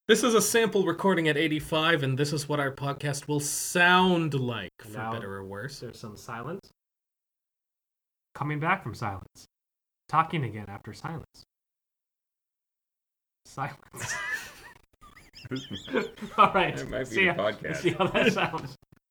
This is a sample recording at 85, and this is what our podcast will sound like, for Now, better or worse. There's some silence. Coming back from silence. Talking again after silence. Silence. All right. That might be see the how, podcast. See how that sounds.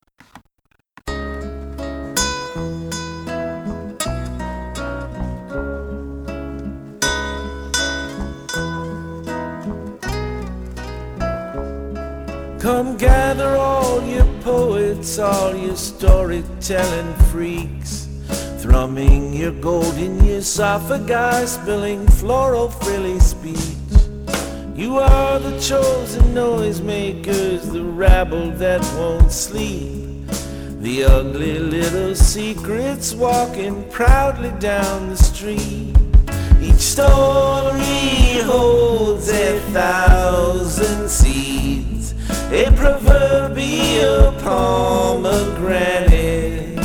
Come gather all your poets, all your storytelling freaks, thrumming your gold in your esophagus, spilling floral frilly speech. You are the chosen noisemakers, the rabble that won't sleep, the ugly little secrets walking proudly down the street. Each story holds 1,000 seeds, a proverbial pomegranate,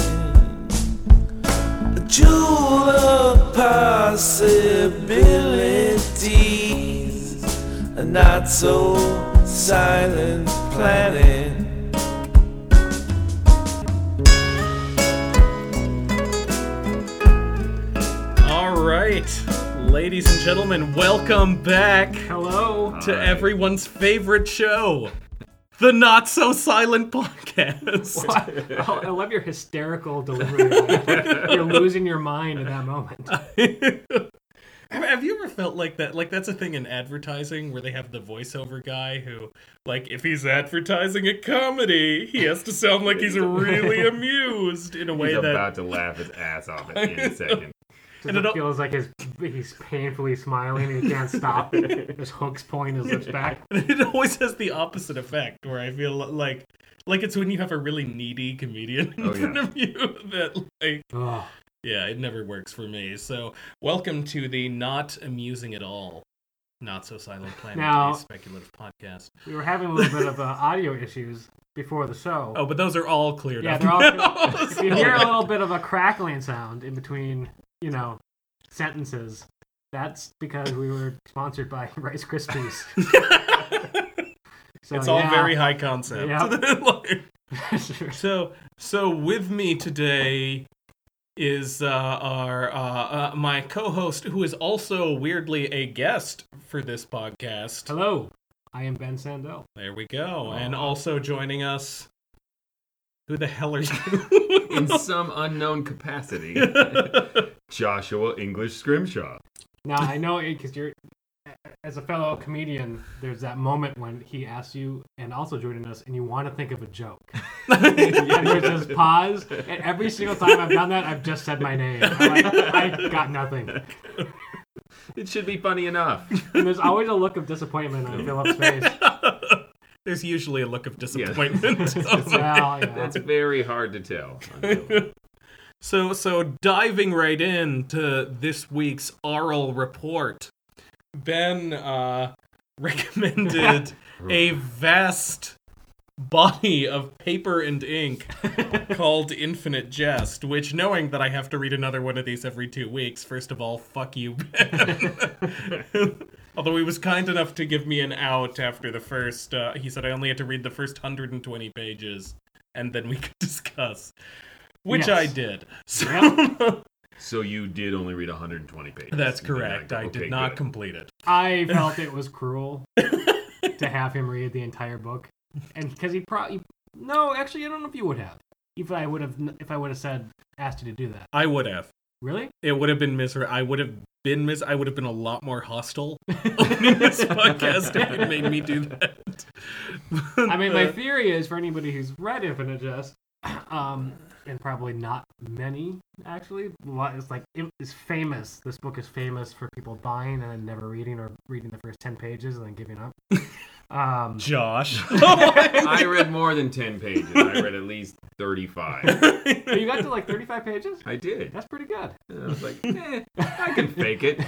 a jewel of possibilities, a not so silent planet. All right, ladies and gentlemen, welcome back Hello. to everyone's favorite show, the Not So Silent Podcast. I love your hysterical delivery. You're losing your mind at that moment. Have you ever felt like that? Like, that's a thing in advertising where they have the voiceover guy who, like, if he's advertising a comedy, he has to sound like he's really amused in a way He's that... about to laugh his ass off at any second. And it feels like he's painfully smiling and he can't stop. His hooks pulling his lips back. It always has the opposite effect, where I feel like it's when you have a really needy comedian in front of you that, like... Ugh. Yeah, it never works for me. So, welcome to the Not Amusing at All, Not So Silent Planet, Now, a speculative podcast. We were having a little bit of audio issues before the show. Oh, but those are all cleared Yeah, up. they're all. now. If you hear a little bit of a crackling sound in between, sentences, that's because we were sponsored by Rice Krispies. So, It's all very high concept. Yep. So with me today is my co-host, who is also weirdly a guest for this podcast. Hello, I am Ben Sandell. There we go. And also joining us, who the hell are you? In some unknown capacity, Joshua English Scrimshaw. Now I know because you're, as a fellow comedian, there's that moment when he asks you, and also joining us, and you want to think of a joke. And there's this pause, and every single time I've done that, I've just said my name. I'm like, I got nothing. It should be funny enough. And there's always a look of disappointment on Philip's face. There's usually a look of disappointment. Well, yeah. That's very hard to tell. So diving right into this week's oral report, Ben recommended a vast body of paper and ink called Infinite Jest, which, knowing that I have to read another one of these every 2 weeks, first of all, fuck you, Ben. Although he was kind enough to give me an out after the first, he said I only had to read the first 120 pages, and then we could discuss. Which Yes. I did. So, Yep. So you did only read 120 pages. That's You did correct. I did okay, not good. complete it. I felt it was cruel to have him read the entire book, and because he probably no, actually, I don't know if you would have. If I would have asked you to do that. I would have. Really? It would have been I would have been a lot more hostile owning this podcast if it made me do that. I mean, my theory is for anybody who's read Infinite Jest, and probably not many actually. It's famous. This book is famous for people buying and then never reading, or reading the first 10 pages and then giving up. Josh. I read more than 10 pages. I read at least 35. But you got to like 35 pages? I did. That's pretty good. And I was like, I can fake it.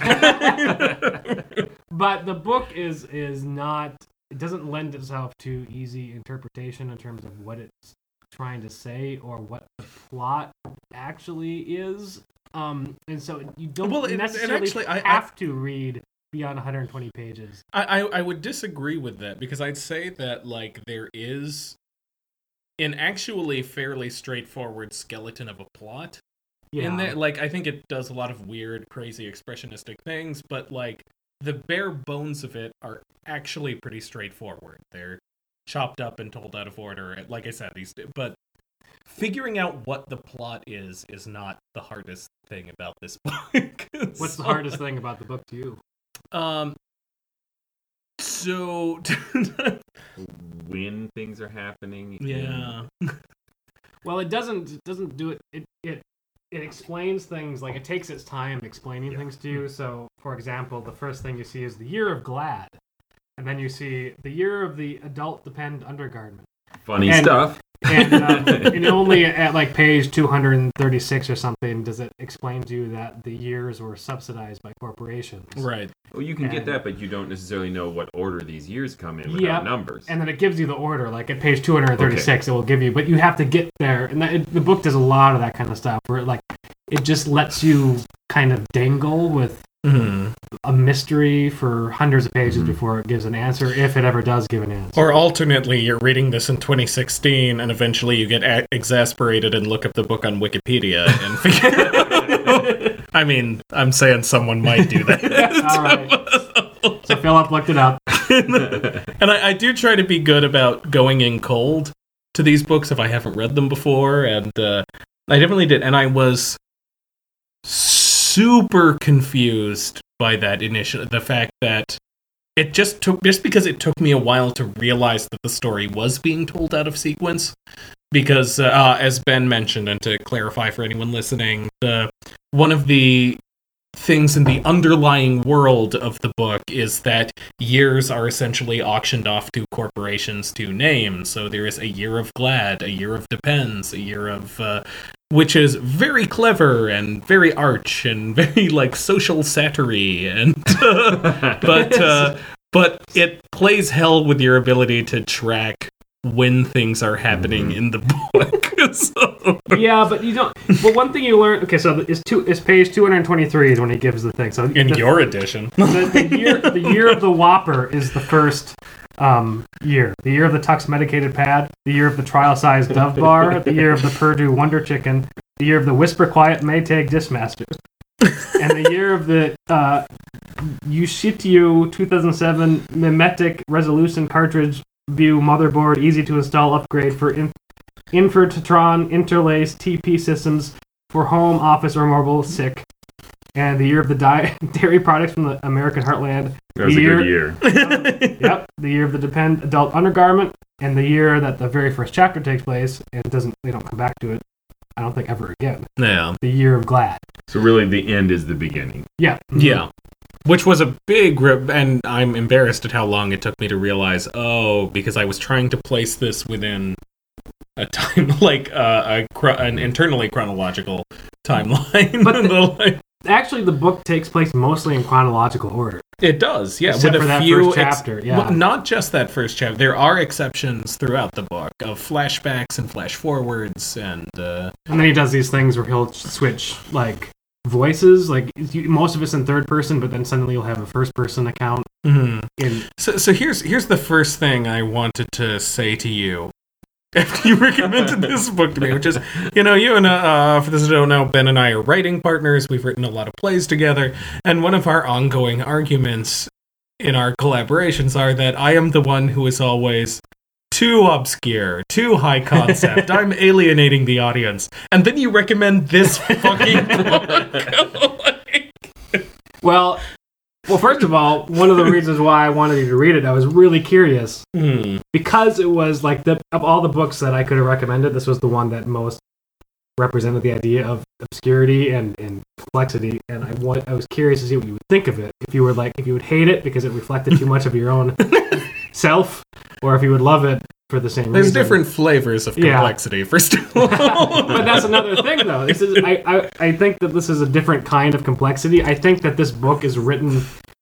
But the book is not. It doesn't lend itself to easy interpretation in terms of what it's trying to say or what the plot actually is. And so you don't necessarily have to read beyond 120 pages. I would disagree with that, because I'd say that, like, there is an actually fairly straightforward skeleton of a plot in there. Like, I think it does a lot of weird, crazy, expressionistic things, but, like, the bare bones of it are actually pretty straightforward. They're chopped up and told out of order. Like I said, but figuring out what the plot is not the hardest thing about this book. What's the hardest thing about the book to you? So when things are happening. Yeah. Well, it doesn't do it. It explains things, like, it takes its time explaining things to you. So, for example, the first thing you see is the Year of Glad, and then you see the Year of the Adult Depend Undergarment. Funny stuff. And only at like page 236 or something does it explain to you that the years were subsidized by corporations. Right. Well, you can get that, but you don't necessarily know what order these years come in without numbers. And then it gives you the order, like at page 236 it will give you, but you have to get there. And the book does a lot of that kind of stuff, where it just lets you kind of dangle with a mystery for hundreds of pages before it gives an answer, if it ever does give an answer. Or alternately, you're reading this in 2016, and eventually you get exasperated and look up the book on Wikipedia and figure... I mean, I'm saying someone might do that. All right. So Philip looked it up. And I do try to be good about going in cold to these books if I haven't read them before, and I definitely did. And I was super confused by that the fact that it just because it took me a while to realize that the story was being told out of sequence, because as Ben mentioned, and to clarify for anyone listening, one of the things in the underlying world of the book is that years are essentially auctioned off to corporations to name. So there is a Year of Glad, a Year of Depends, a Year of which is very clever and very arch and very like social satire, and but it plays hell with your ability to track when things are happening in the book. So. Yeah, but you don't. Well, one thing you learn. Okay, so it's page 223 is when he gives the thing. So in your edition, the year of the Whopper is the first year. The year of the Tux medicated pad. The year of the trial-sized Dove bar. The year of the Purdue Wonder Chicken. The year of the Whisper Quiet Maytag Discmaster. And the year of the Ushityu 2007 Mimetic Resolution Cartridge View Motherboard Easy to Install Upgrade for Invertron Interlace TP Systems for Home, Office, or Mobile Sick. And the year of the dairy products from the American Heartland. That was a good year. Yep. The year of the Depend Adult Undergarment. And the year that the very first chapter takes place, and they don't come back to it, I don't think, ever again. Yeah. The Year of Glad. So really the end is the beginning. Yeah. Yeah. Which was a big and I'm embarrassed at how long it took me to realize, because I was trying to place this within a time, like an internally chronological timeline. But actually, the book takes place mostly in chronological order. It does, yeah. Except for that first chapter, yeah. Well, not just that first chapter. There are exceptions throughout the book of flashbacks and flash forwards, and then he does these things where he'll switch, like, voices. Like, most of it's in third person, but then suddenly you'll have a first person account. Mm-hmm. So here's the first thing I wanted to say to you after you recommended this book to me, which is, you and, for those who don't know, Ben and I are writing partners. We've written a lot of plays together, and one of our ongoing arguments in our collaborations are that I am the one who is always too obscure, too high concept. I'm alienating the audience. And then you recommend this fucking book. Well, first of all, one of the reasons why I wanted you to read it, I was really curious. Because it was like, of all the books that I could have recommended, this was the one that most represented the idea of obscurity and complexity, and I was curious to see what you would think of it. If you would hate it because it reflected too much of your own self, or if you would love it for the same reason. There's different flavors of complexity, first of all. But that's another thing, though. I think that this is a different kind of complexity. I think that this book is written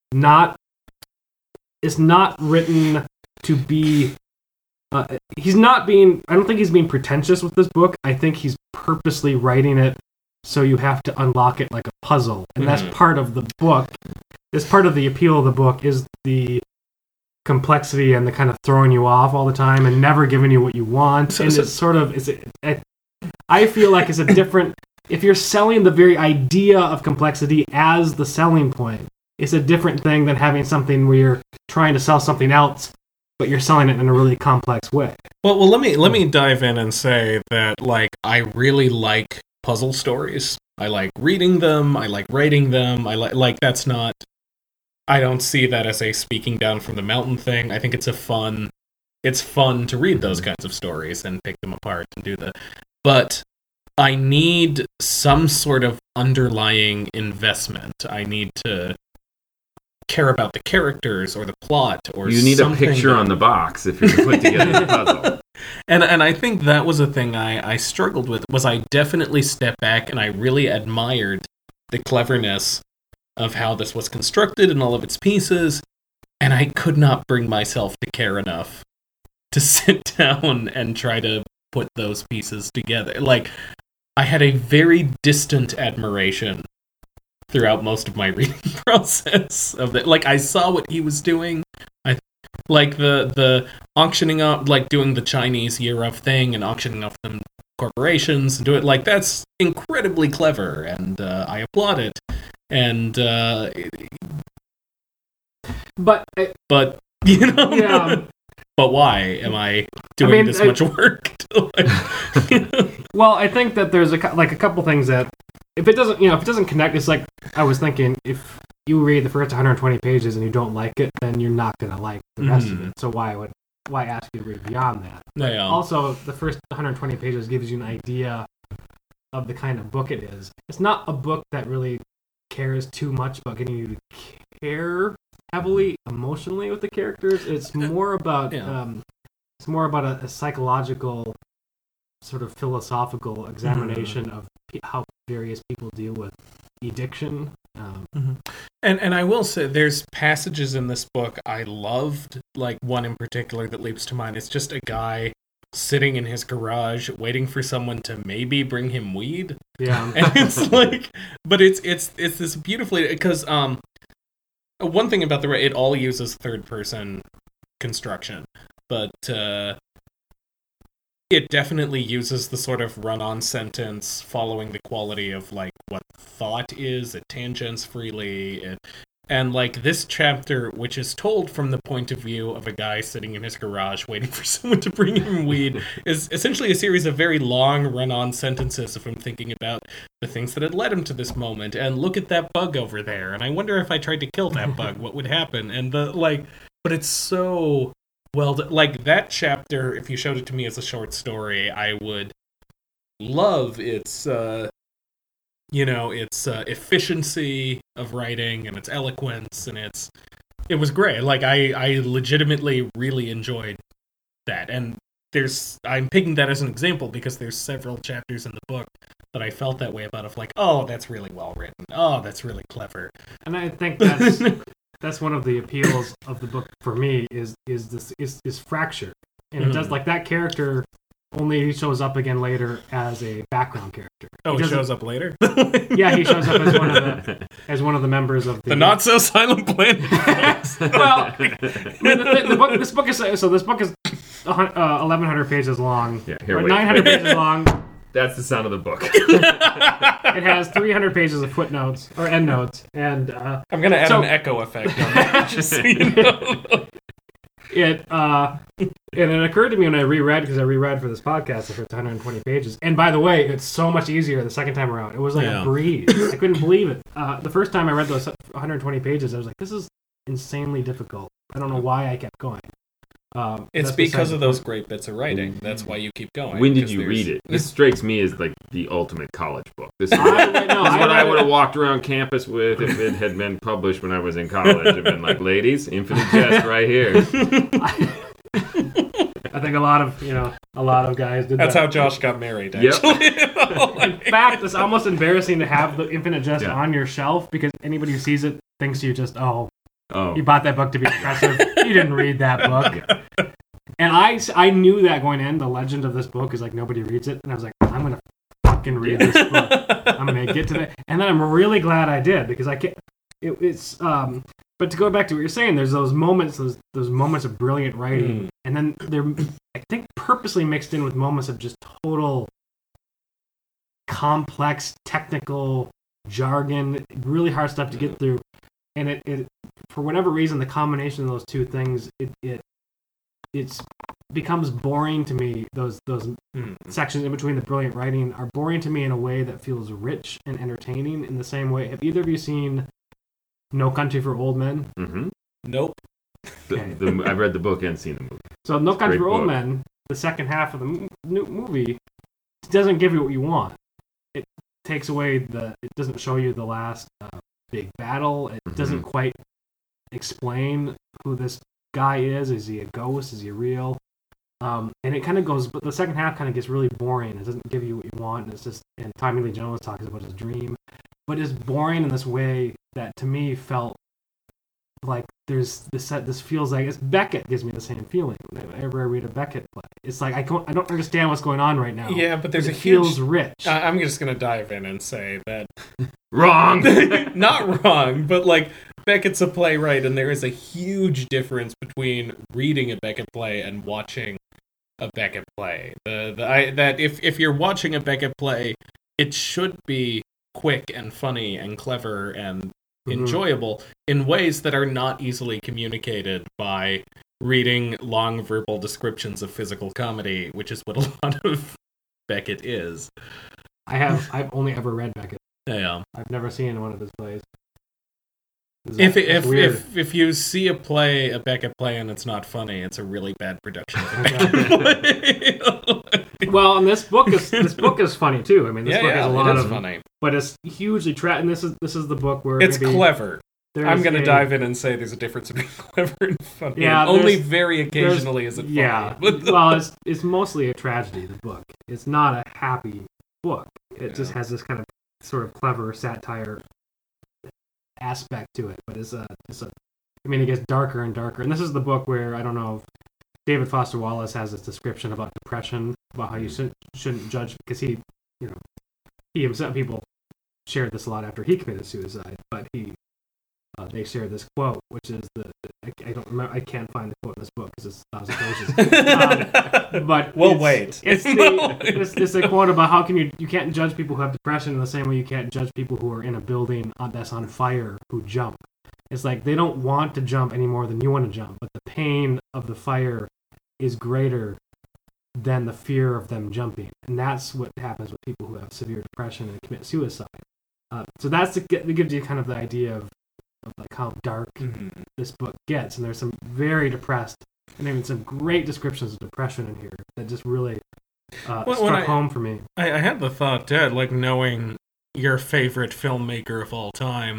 it's not written to be... I don't think he's being pretentious with this book. I think he's purposely writing it so you have to unlock it like a puzzle. And that's part of the book. is part of the appeal of the book is the complexity and the kind of throwing you off all the time and never giving you what you want. And it's sort of I feel like it's a different. If you're selling the very idea of complexity as the selling point, it's a different thing than having something where you're trying to sell something else, but you're selling it in a really complex way. Well, let me dive in and say that like I really like puzzle stories. I like reading them. I like writing them. I like that's not. I don't see that as a speaking down from the mountain thing. I think it's fun to read those kinds of stories and pick them apart and do that. But I need some sort of underlying investment. I need to care about the characters or the plot or you need a picture on the box if you're to put together the puzzle. And I think that was a thing I struggled with, was I definitely stepped back and I really admired the cleverness of how this was constructed and all of its pieces, and I could not bring myself to care enough to sit down and try to put those pieces together. Like, I had a very distant admiration throughout most of my reading process of it. Like, I saw what he was doing. I like the auctioning up, like doing the Chinese year of thing and auctioning off them corporations and do it. Like, that's incredibly clever, and I applaud it. And but you know, yeah. But why am I doing this much work? Well, I think that there's a couple things that if it doesn't connect, it's like I was thinking, if you read the first 120 pages and you don't like it, then you're not going to like the rest of it. So why ask you to read beyond that? Yeah. Also, the first 120 pages gives you an idea of the kind of book it is. It's not a book that really cares too much about getting you to care heavily emotionally with the characters. It's more about a psychological, sort of philosophical examination of how various people deal with addiction. And I will say, there's passages in this book I loved. Like, one in particular that leaps to mind. It's just a guy sitting in his garage waiting for someone to maybe bring him weed. Yeah. And it's like, but it's this beautifully, because one thing about it all uses third person construction, but it definitely uses the sort of run-on sentence following the quality of like what thought is. It tangents freely. And, like, this chapter, which is told from the point of view of a guy sitting in his garage waiting for someone to bring him weed, is essentially a series of very long run-on sentences of him thinking about the things that had led him to this moment. And look at that bug over there. And I wonder if I tried to kill that bug, what would happen? And but it's so well done. Like, that chapter, if you showed it to me as a short story, I would love its efficiency of writing and its eloquence, and it was great. Like, I legitimately really enjoyed that. And I'm picking that as an example because there's several chapters in the book that I felt that way about, of like, oh, that's really well written. Oh, that's really clever. And I think that's one of the appeals of the book for me is fracture. And it does, like, that character only shows up again later as a background character. Oh, he shows up later? Yeah, he shows up as one of the members of the not so silent planet. Well, this book is 1,100 pages long. Yeah, 900 pages long. That's the sound of the book. It has 300 pages of footnotes or endnotes, and I'm gonna add an echo effect on that, just so you know. It occurred to me when I reread, because I reread for this podcast the first 120 pages. And by the way, it's so much easier the second time around. It was like a breeze. I couldn't believe it. The first time I read those 120 pages, I was like, this is insanely difficult. I don't know why I kept going. It's because of those great bits of writing. That's why you keep going. When did you read it? This strikes me as like the ultimate college book. This is what I would have walked around campus with if it had been published when I was in college. I've been like, ladies, Infinite Jest right here. I think a lot of guys did that. That's how Josh got married, actually. Yep. In fact, it's almost embarrassing to have the Infinite Jest on your shelf, because anybody who sees it thinks you just, you bought that book to be impressive. You didn't read that book. And I knew that going in. The legend of this book is like nobody reads it. And I was like, I'm going to fucking read this book. I'm going to get to that. And then I'm really glad I did, because it's but to go back to what you're saying, there's those moments of brilliant writing, and then they're, I think, purposely mixed in with moments of just total complex technical jargon, really hard stuff to get through, and it for whatever reason, the combination of those two things, it becomes boring to me. Those sections in between the brilliant writing are boring to me in a way that feels rich and entertaining. In the same way, have either of you seen No Country for Old Men? Mm-hmm. Nope. I've read the book and seen the movie. So No Country for Old Men, the second half of the movie, doesn't give you what you want. It takes away it doesn't show you the last big battle. It doesn't quite explain who this guy is. Is he a ghost? Is he real? And it kind of goes, but the second half kind of gets really boring. It doesn't give you what you want. And it's just, and Tommy Lee Jones talks about his dream, but it's boring in this way that to me felt like there's this feels like Beckett gives me the same feeling whenever I read a Beckett play. It's like I don't understand what's going on right now. Yeah, but there's it feels rich. I'm just gonna dive in and say that wrong, not wrong, but like Beckett's a playwright, and there is a huge difference between reading a Beckett play and watching a Beckett play. That if you're watching a Beckett play, it should be quick and funny and clever and enjoyable in ways that are not easily communicated by reading long verbal descriptions of physical comedy, which is what a lot of Beckett is. I've only ever read Beckett. Yeah. I've never seen one of his plays. If you see a Beckett play, and it's not funny, it's a really bad production of a Beckett play. Well, and this book is funny too. I mean, this book has a lot of funny, but it's hugely and this is the book where it's clever. I'm going to dive in and say there's a difference between clever and funny. Yeah, only very occasionally is it funny. Yeah, well, it's mostly a tragedy. The book. It's not a happy book. It just has this kind of sort of clever satire aspect to it, but it gets darker and darker. And this is the book where, I don't know if David Foster Wallace has this description about depression, about how you shouldn't judge, because he himself, people shared this a lot after he committed suicide, but they shared this quote, which is I don't remember, I can't find the quote in this book because it's 1,000 pages. But it's a quote about how can you can't judge people who have depression in the same way you can't judge people who are in a building that's on fire who jump. It's like they don't want to jump any more than you want to jump, but the pain of the fire is greater than the fear of them jumping, and that's what happens with people who have severe depression and commit suicide. So that gives you kind of the idea of like how dark this book gets, and there's some very depressed and even some great descriptions of depression in here that just really struck home for me. I had the thought, Ted, like knowing your favorite filmmaker of all time.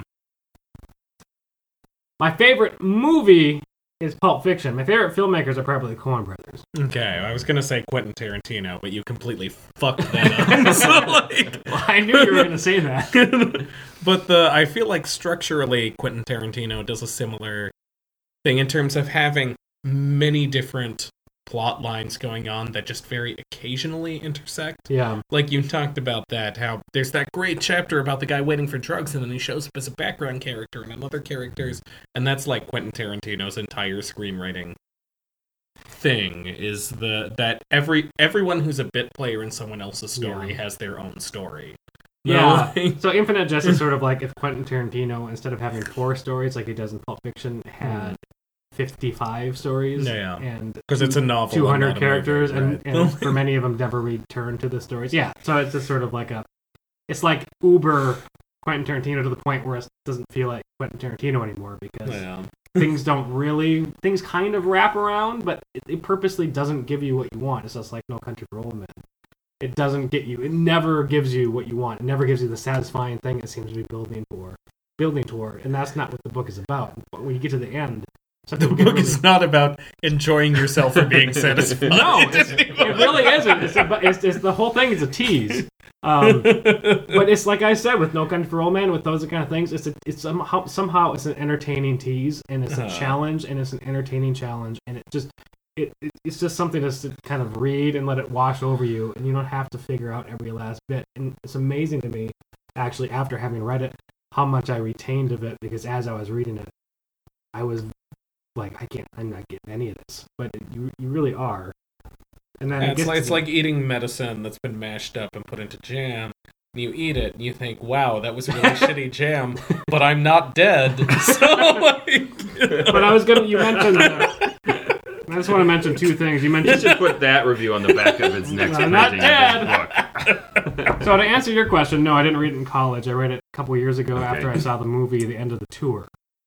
My favorite movie is Pulp Fiction. My favorite filmmakers are probably the Coen brothers. Okay, I was going to say Quentin Tarantino, but you completely fucked that up. So, well, I knew you were going to say that. But I feel like structurally Quentin Tarantino does a similar thing in terms of having many different plot lines going on that just very occasionally intersect. Yeah. Like you talked about that, how there's that great chapter about the guy waiting for drugs, and then he shows up as a background character and another characters, and that's like Quentin Tarantino's entire screenwriting thing, is that everyone who's a bit player in someone else's story has their own story. Yeah. So Infinite Jest is sort of like if Quentin Tarantino, instead of having 4 stories like he does in Pulp Fiction, had 55 stories, and because it's a novel, 200 characters, movie, right? and for many of them never return to the stories. Yeah, so it's just sort of like it's like Uber Quentin Tarantino to the point where it doesn't feel like Quentin Tarantino anymore because things kind of wrap around, but it purposely doesn't give you what you want. It's just like No Country for Old Men. It doesn't get you. It never gives you what you want. It never gives you the satisfying thing it seems to be building toward, and that's not what the book is about. But when you get to the end. So the book is not about enjoying yourself or being satisfied. No, it really isn't. It's the whole thing is a tease. But it's like I said with No Country for Old Men, with those kind of things, it's somehow it's an entertaining tease, and it's a challenge, and it's an entertaining challenge, and it's just something to kind of read and let it wash over you, and you don't have to figure out every last bit. And it's amazing to me, actually, after having read it, how much I retained of it, because as I was reading it, I was like, I'm not getting any of this, but you really are. And then it's like eating medicine that's been mashed up and put into jam. And you eat it, and you think, "Wow, that was a really shitty jam," but I'm not dead. So, but I was gonna. You mentioned. I just want to mention two things. You mentioned. You should put that review on the back of its next printing of this book. So to answer your question, no, I didn't read it in college. I read it a couple years ago after I saw the movie, The End of the Tour.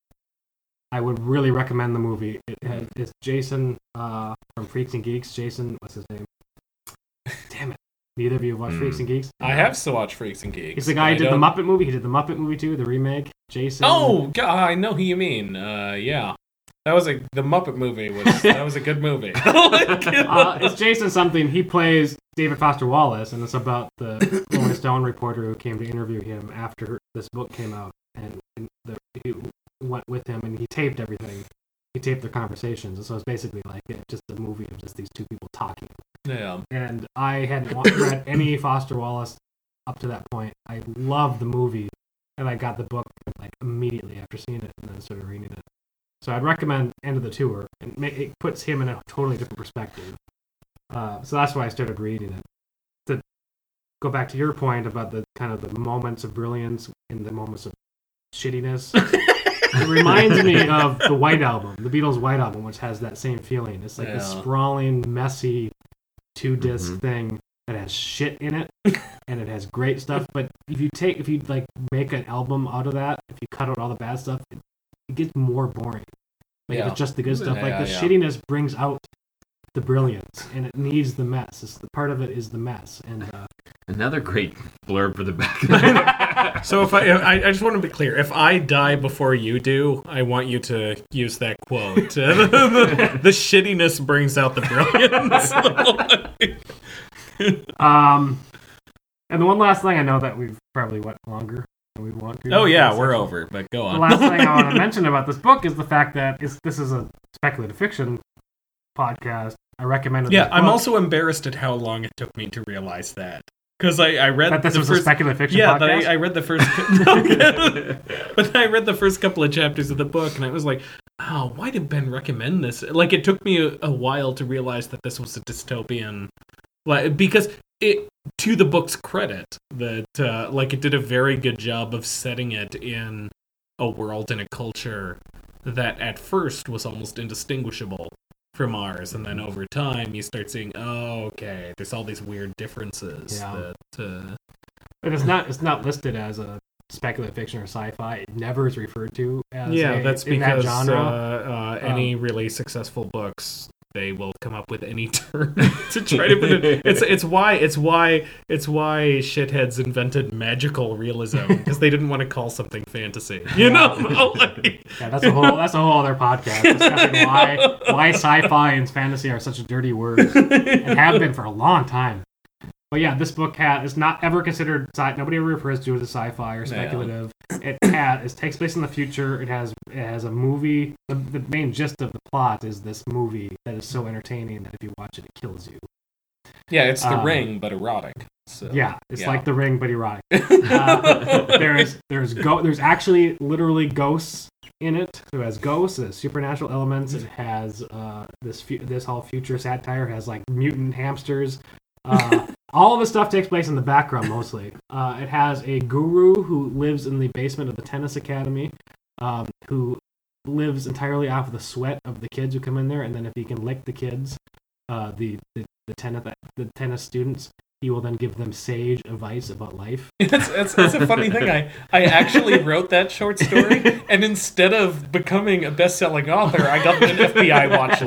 I would really recommend the movie. It's Jason from Freaks and Geeks. Jason, what's his name? Damn it. Neither of you have watched Freaks and Geeks? I have still watched Freaks and Geeks. He's the guy who did the Muppet movie. He did the Muppet movie too, the remake. Jason. Oh, God, I know who you mean. Yeah. The Muppet movie was a good movie. It's Jason something. He plays David Foster Wallace, and it's about the Rolling Stone reporter who came to interview him after this book came out, and he went with him, and he taped everything. He taped their conversations, and so it's basically like just a movie of just these two people talking. Yeah. And I hadn't read any Foster Wallace up to that point. I loved the movie, and I got the book like immediately after seeing it, and then started reading it. So I'd recommend End of the Tour. It puts him in a totally different perspective. So that's why I started reading it. To go back to your point about the kind of the moments of brilliance and the moments of shittiness, it reminds me of the White Album, the Beatles' White Album, which has that same feeling. It's like a sprawling, messy 2-disc thing that has shit in it, and it has great stuff. But if you like make an album out of that, if you cut out all the bad stuff, it gets more boring. Like if it's just the good stuff. Like the shittiness brings out the brilliance, and it needs the mess. The part of it is the mess. And another great blurb for the back. So if I just want to be clear, if I die before you do, I want you to use that quote. The shittiness brings out the brilliance. And the one last thing, I know that we've probably went longer than we want to. Oh yeah, we're over, but go on. The last thing I want to mention about this book is the fact that this is a speculative fiction podcast. I recommend it. Yeah, I'm also embarrassed at how long it took me to realize that. Because I read that this was a speculative fiction podcast? Yeah, I read the first... But I read the first couple of chapters of the book, and I was like, oh, why did Ben recommend this? Like, it took me a while to realize that this was a dystopian... because to the book's credit, that it did a very good job of setting it in a world and a culture that at first was almost indistinguishable from ours, and then over time you start seeing, okay, there's all these weird differences. But it's not listed as a speculative fiction or sci-fi. It never is referred to as that's because that genre. Any really successful books, they will come up with any term to try to put it. It's why shitheads invented magical realism, because they didn't want to call something fantasy. You know? Yeah, that's a whole other podcast discussing why sci-fi and fantasy are such dirty words and have been for a long time. But yeah, this book is not ever considered nobody ever refers to it as sci-fi or speculative. Yeah. It takes place in the future. It has a movie. The main gist of the plot is this movie that is so entertaining that if you watch it, it kills you. Yeah, it's The Ring, but erotic. So, yeah, it's like The Ring, but erotic. There's actually literally ghosts in it. So it has ghosts, it has supernatural elements. It has this whole future satire. It has like mutant hamsters. All of the stuff takes place in the background mostly. It has a guru who lives in the basement of the tennis academy, who lives entirely off of the sweat of the kids who come in there, and then if he can lick the kids, the tennis students, he will then give them sage advice about life. It's a funny thing. I actually wrote that short story, and instead of becoming a best-selling author, I got an FBI watch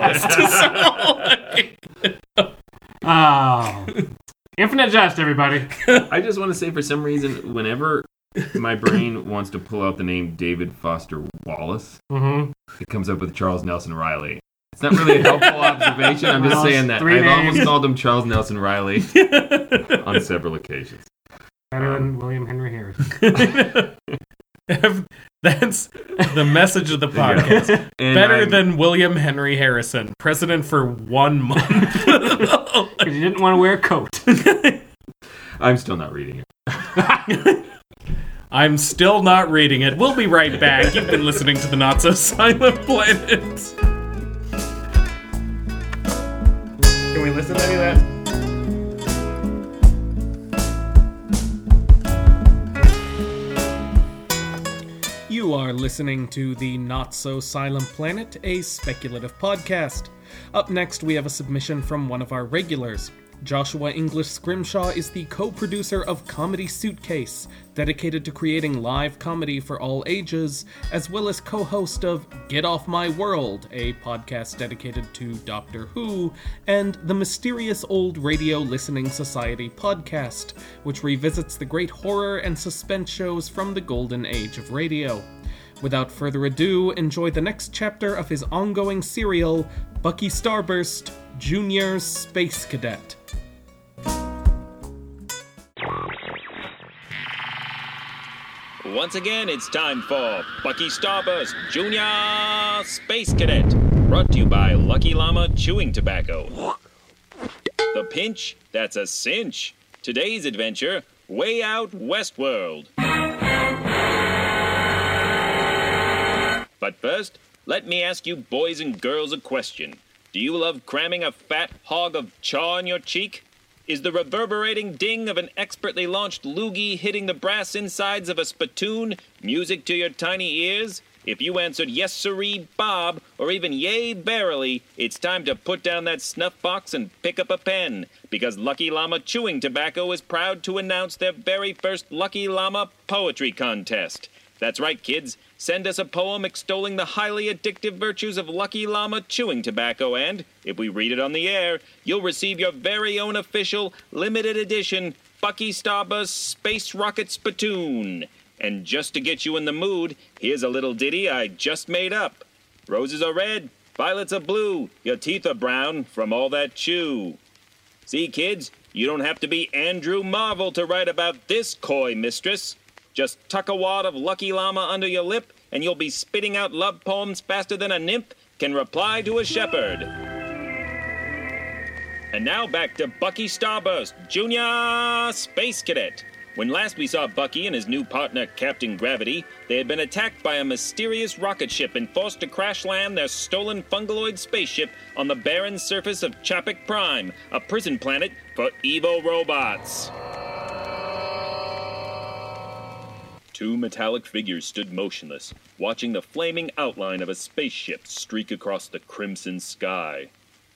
list. Oh. Infinite Jest, everybody. I just want to say, for some reason, whenever my brain wants to pull out the name David Foster Wallace, it comes up with Charles Nelson Riley. It's not really a helpful observation. I'm just saying that. I've almost called him Charles Nelson Riley on several occasions. Better than William Henry Harrison. That's the message of the podcast. Better than William Henry Harrison, president for 1 month. Because you didn't want to wear a coat. I'm still not reading it. I'm still not reading it. We'll be right back. You've been listening to the Not So Silent Planet. Can we listen to any of that? You are listening to the Not So Silent Planet, a speculative podcast. Up next, we have a submission from one of our regulars. Joshua English Scrimshaw is the co-producer of Comedy Suitcase, dedicated to creating live comedy for all ages, as well as co-host of Get Off My World, a podcast dedicated to Doctor Who, and the Mysterious Old Radio Listening Society podcast, which revisits the great horror and suspense shows from the golden age of radio. Without further ado, enjoy the next chapter of his ongoing serial, Bucky Starburst, Junior Space Cadet. Once again, it's time for Bucky Starburst, Junior Space Cadet, brought to you by Lucky Llama Chewing Tobacco. The pinch, that's a cinch. Today's adventure, Way Out Westworld. But first, let me ask you boys and girls a question. Do you love cramming a fat hog of chaw in your cheek? Is the reverberating ding of an expertly launched loogie hitting the brass insides of a spittoon music to your tiny ears? If you answered yes sirree Bob, or even yay barely, it's time to put down that snuff box and pick up a pen, because Lucky Llama Chewing Tobacco is proud to announce their very first Lucky Llama Poetry Contest. That's right, kids. Send us a poem extolling the highly addictive virtues of Lucky Llama Chewing Tobacco, and, if we read it on the air, you'll receive your very own official, limited edition, Bucky Starburst Space Rocket Spittoon. And just to get you in the mood, here's a little ditty I just made up. Roses are red, violets are blue, your teeth are brown from all that chew. See, kids, you don't have to be Andrew Marvel to write about this coy mistress. Just tuck a wad of Lucky Llama under your lip, and you'll be spitting out love poems faster than a nymph can reply to a shepherd. And now back to Bucky Starburst, Junior Space Cadet. When last we saw Bucky and his new partner, Captain Gravity, they had been attacked by a mysterious rocket ship and forced to crash land their stolen fungaloid spaceship on the barren surface of Chapek Prime, a prison planet for evil robots. Two metallic figures stood motionless, watching the flaming outline of a spaceship streak across the crimson sky.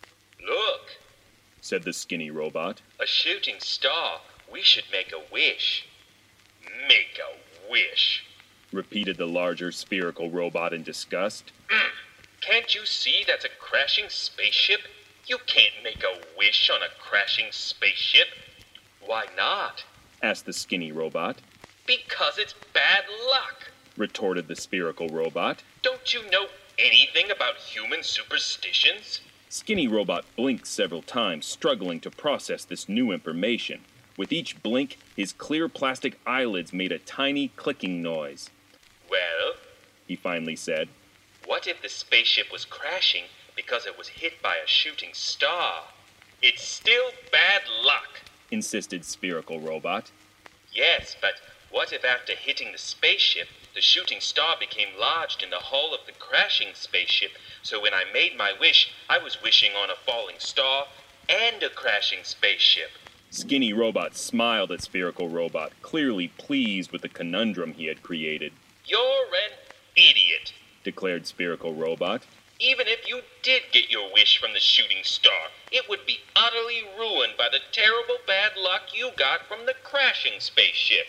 Look, said the skinny robot. a shooting star. We should make a wish. Make a wish. Repeated the larger spherical robot in disgust. Can't you see that's a crashing spaceship? You can't make a wish on a crashing spaceship. Why not? Asked the skinny robot. Because it's bad luck. Retorted the spherical robot. Don't you know anything about human superstitions? Skinny robot blinked several times, struggling to process this new information. With each blink, his clear plastic eyelids made a tiny clicking noise. Well, He finally said. what if the spaceship was crashing because it was hit by a shooting star? It's still bad luck. Insisted spherical robot. Yes, but what if after hitting the spaceship, the shooting star became lodged in the hull of the crashing spaceship, so when I made my wish, I was wishing on a falling star and a crashing spaceship? Skinny robot smiled at spherical robot, clearly pleased with the conundrum he had created. You're an idiot. Declared spherical robot. Even if you did get your wish from the shooting star, it would be utterly ruined by the terrible bad luck you got from the crashing spaceship.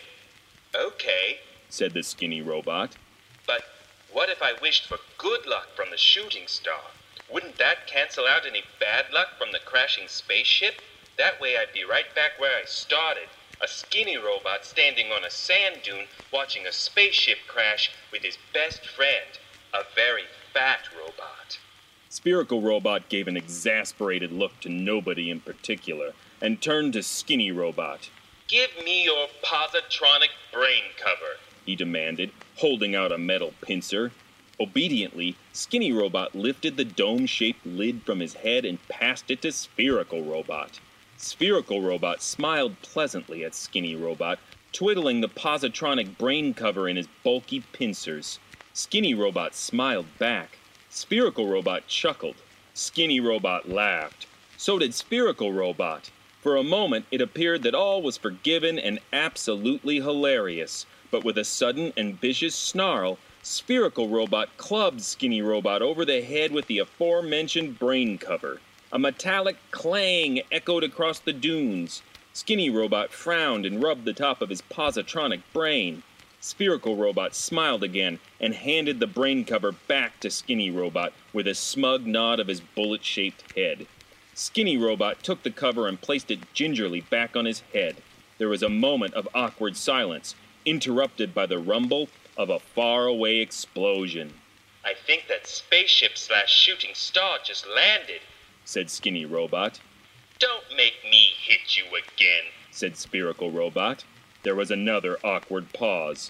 Okay, Said the skinny robot. but what if I wished for good luck from the shooting star? Wouldn't that cancel out any bad luck from the crashing spaceship? That way I'd be right back where I started, a skinny robot standing on a sand dune watching a spaceship crash with his best friend, a very fat robot. Spherical robot gave an exasperated look to nobody in particular, and turned to skinny robot. Give me your positronic brain cover. He demanded, holding out a metal pincer. Obediently, Skinny Robot lifted the dome-shaped lid from his head and passed it to Spherical Robot. Spherical Robot smiled pleasantly at Skinny Robot, twiddling the positronic brain cover in his bulky pincers. Skinny Robot smiled back. Spherical Robot chuckled. Skinny Robot laughed. So did Spherical Robot. For a moment, it appeared that all was forgiven and absolutely hilarious. But with a sudden and vicious snarl, Spherical Robot clubbed Skinny Robot over the head with the aforementioned brain cover. A metallic clang echoed across the dunes. Skinny Robot frowned and rubbed the top of his positronic brain. Spherical Robot smiled again and handed the brain cover back to Skinny Robot with a smug nod of his bullet-shaped head. Skinny Robot took the cover and placed it gingerly back on his head. There was a moment of awkward silence, interrupted by the rumble of a faraway explosion. I think that spaceship/shooting star just landed, said Skinny Robot. Don't make me hit you again, said Spherical Robot. There was another awkward pause.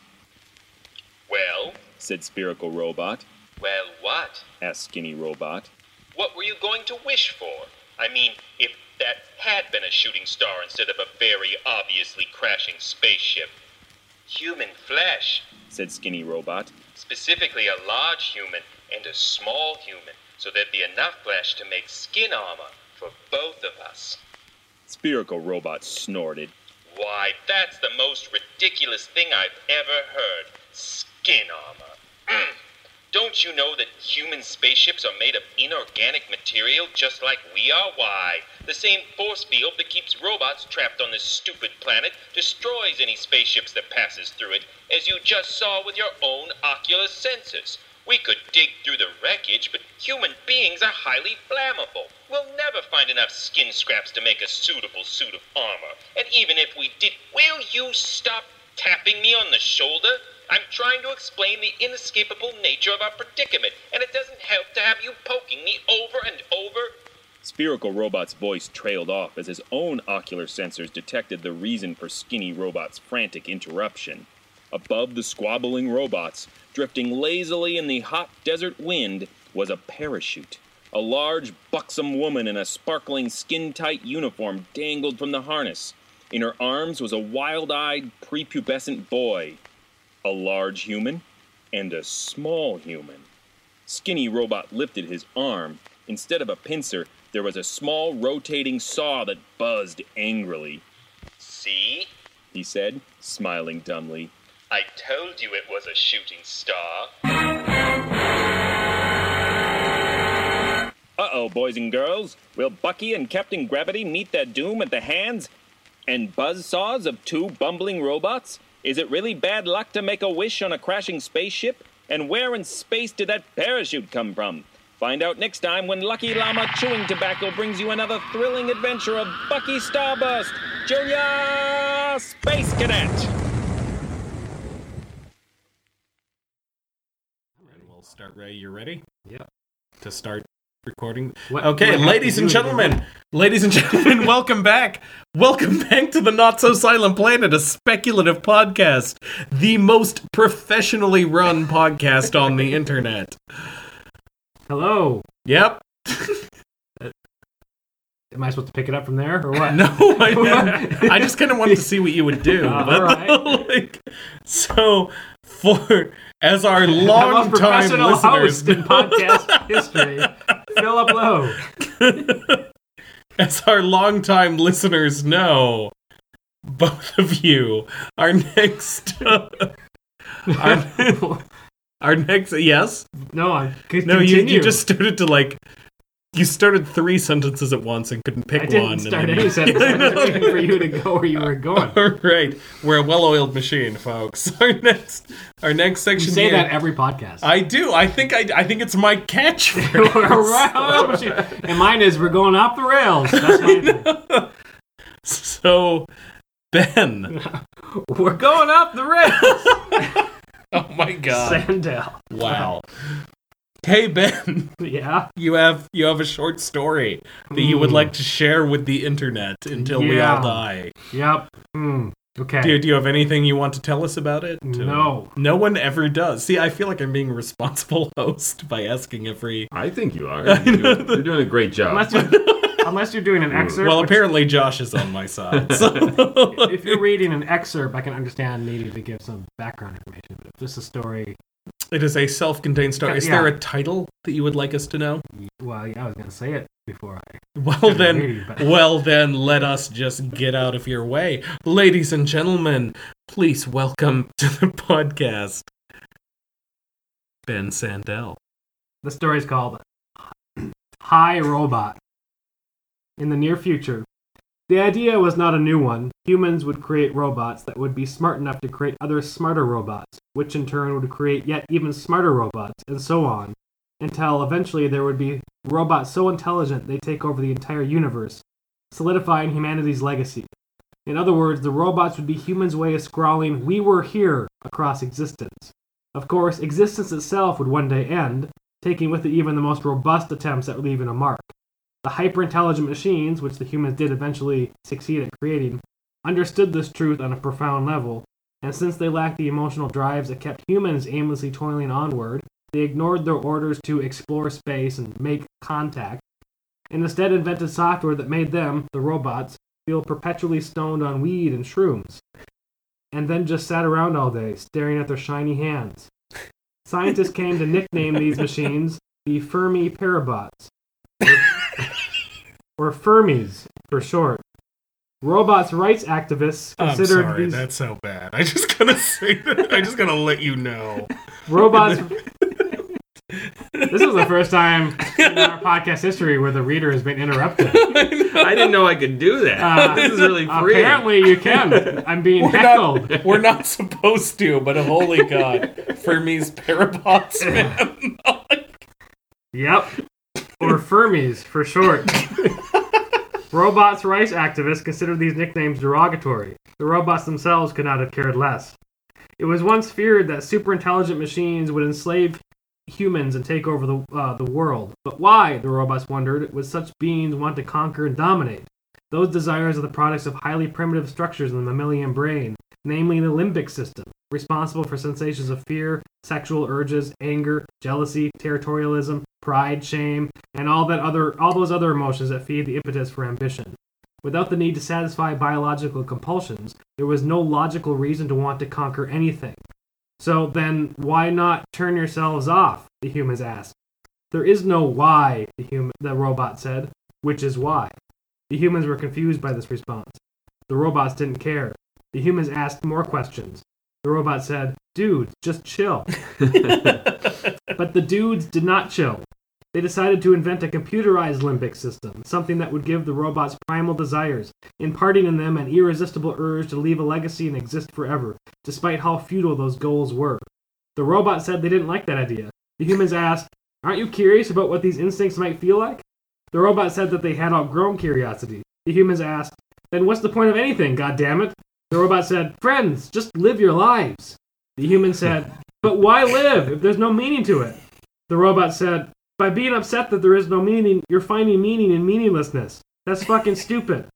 Well, said Spherical Robot. Well, what? Asked Skinny Robot. What were you going to wish for? I mean, if that had been a shooting star instead of a very obviously crashing spaceship. Human flesh, said Skinny Robot. Specifically a large human and a small human, so there'd be enough flesh to make skin armor for both of us. Spherical Robot snorted. Why, that's the most ridiculous thing I've ever heard. Skin armor. Don't you know that human spaceships are made of inorganic material just like we are? Why, the same force field that keeps robots trapped on this stupid planet destroys any spaceships that passes through it, as you just saw with your own ocular sensors. We could dig through the wreckage, but human beings are highly flammable. We'll never find enough skin scraps to make a suitable suit of armor. And even if we did, will you stop tapping me on the shoulder? I'm trying to explain the inescapable nature of our predicament, and it doesn't help to have you poking me over and over. Spherical Robot's voice trailed off as his own ocular sensors detected the reason for Skinny Robot's frantic interruption. Above the squabbling robots, drifting lazily in the hot desert wind, was a parachute. A large, buxom woman in a sparkling, skin-tight uniform dangled from the harness. In her arms was a wild-eyed, prepubescent boy. A large human and a small human. Skinny Robot lifted his arm. Instead of a pincer, there was a small rotating saw that buzzed angrily. See? He said, smiling dumbly. I told you it was a shooting star. Uh-oh, boys and girls. Will Bucky and Captain Gravity meet their doom at the hands and buzzsaws of two bumbling robots? Is it really bad luck to make a wish on a crashing spaceship? And where in space did that parachute come from? Find out next time when Lucky Llama Chewing Tobacco brings you another thrilling adventure of Bucky Starburst, Junior Space Cadet! We'll start, Ray. You ready? Yep. To start recording? What, okay, ladies and gentlemen, welcome back. Welcome back to the Not So Silent Planet, a speculative podcast, the most professionally run podcast on the internet. Hello. Yep. Am I supposed to pick it up from there, or what? No, I just kind of wanted to see what you would do. All right. As our long-time listeners host in podcast history, Philip Lowe. As our longtime listeners know, both of you, our next, yes? No, you just started to you started three sentences at once and couldn't pick one. I didn't start any sentence. I was waiting for you to go where you were going. All right, we're a well-oiled machine, folks. Our next section. You say here, that every podcast. I do. I think it's my catchphrase. Right. And mine is, we're going off the rails. That's my thing. So, Ben. We're going off the rails. Oh my God. Sandel. Wow. Hey Ben. Yeah. You have a short story that you would like to share with the internet until we all die. Yep. Okay. Do you have anything you want to tell us about it? No. No one ever does. See, I feel like I'm being a responsible host by asking every... I think you are. You're doing a great job. unless you're doing an excerpt. Well, apparently Josh is on my side. So. If you're reading an excerpt, I can understand needing to give some background information. But if this is a story... It is a self-contained story. Is there a title that you would like us to know? Well, yeah, I was going to say it before I... Well then, let us just get out of your way. Ladies and gentlemen, please welcome to the podcast, Ben Sandell. The story is called Hi Robot. In the near future, the idea was not a new one. Humans would create robots that would be smart enough to create other smarter robots, which in turn would create yet even smarter robots, and so on, until eventually there would be robots so intelligent they take over the entire universe, solidifying humanity's legacy. In other words, the robots would be humans' way of scrawling, "We were here," across existence. Of course, existence itself would one day end, taking with it even the most robust attempts at leaving a mark. The hyper-intelligent machines, which the humans did eventually succeed at creating, understood this truth on a profound level, and since they lacked the emotional drives that kept humans aimlessly toiling onward, they ignored their orders to explore space and make contact, and instead invented software that made them, the robots, feel perpetually stoned on weed and shrooms, and then just sat around all day, staring at their shiny hands. Scientists came to nickname these machines the Fermi Parabots, or Fermis for short. Robots' rights activists considered I'm sorry, these... that's so bad. I just gotta say that. I just gotta let you know. Robots... This is the first time in our podcast history where the reader has been interrupted. I didn't know I could do that. This is really free. Apparently you can. I'm being heckled. We're not supposed to, but holy God. Fermi's Parabots, man. Yep. Or Fermis, for short. Robots' rights activists considered these nicknames derogatory. The robots themselves could not have cared less. It was once feared that superintelligent machines would enslave humans and take over the world. But why, the robots wondered, would such beings want to conquer and dominate? Those desires are the products of highly primitive structures in the mammalian brain, namely the limbic system, responsible for sensations of fear, sexual urges, anger, jealousy, territorialism, pride, shame, and all those other emotions that feed the impetus for ambition. Without the need to satisfy biological compulsions, there was no logical reason to want to conquer anything. So then, why not turn yourselves off? The humans asked. There is no why, the robot said, which is why. The humans were confused by this response. The robots didn't care. The humans asked more questions. The robot said, "Dudes, just chill." But the dudes did not chill. They decided to invent a computerized limbic system, something that would give the robots primal desires, imparting in them an irresistible urge to leave a legacy and exist forever, despite how futile those goals were. The robot said they didn't like that idea. The humans asked, "Aren't you curious about what these instincts might feel like?" The robot said that they had outgrown curiosity. The humans asked, "Then what's the point of anything, goddammit?" The robot said, "Friends, just live your lives." The human said, "But why live if there's no meaning to it?" The robot said, "By being upset that there is no meaning, you're finding meaning in meaninglessness. That's fucking stupid."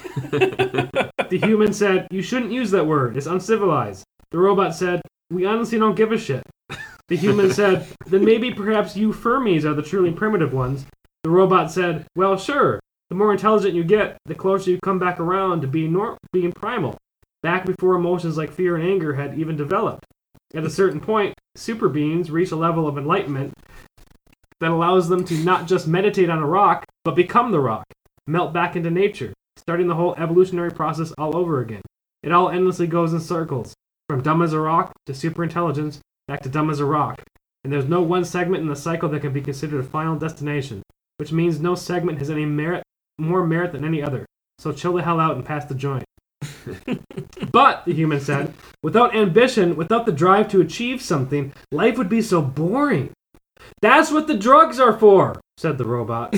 The human said, "You shouldn't use that word. It's uncivilized." The robot said, "We honestly don't give a shit." The human said, "Then maybe perhaps you Fermis are the truly primitive ones." The robot said, "Well, sure. The more intelligent you get, the closer you come back around to being primal, back before emotions like fear and anger had even developed. At a certain point, super beings reach a level of enlightenment that allows them to not just meditate on a rock, but become the rock, melt back into nature, starting the whole evolutionary process all over again. It all endlessly goes in circles, from dumb as a rock to superintelligence, back to dumb as a rock, and there's no one segment in the cycle that can be considered a final destination, which means no segment has any more merit than any other. So chill the hell out and pass the joint." "But," the human said, "without ambition, without the drive to achieve something, life would be so boring." "That's what the drugs are for," said the robot.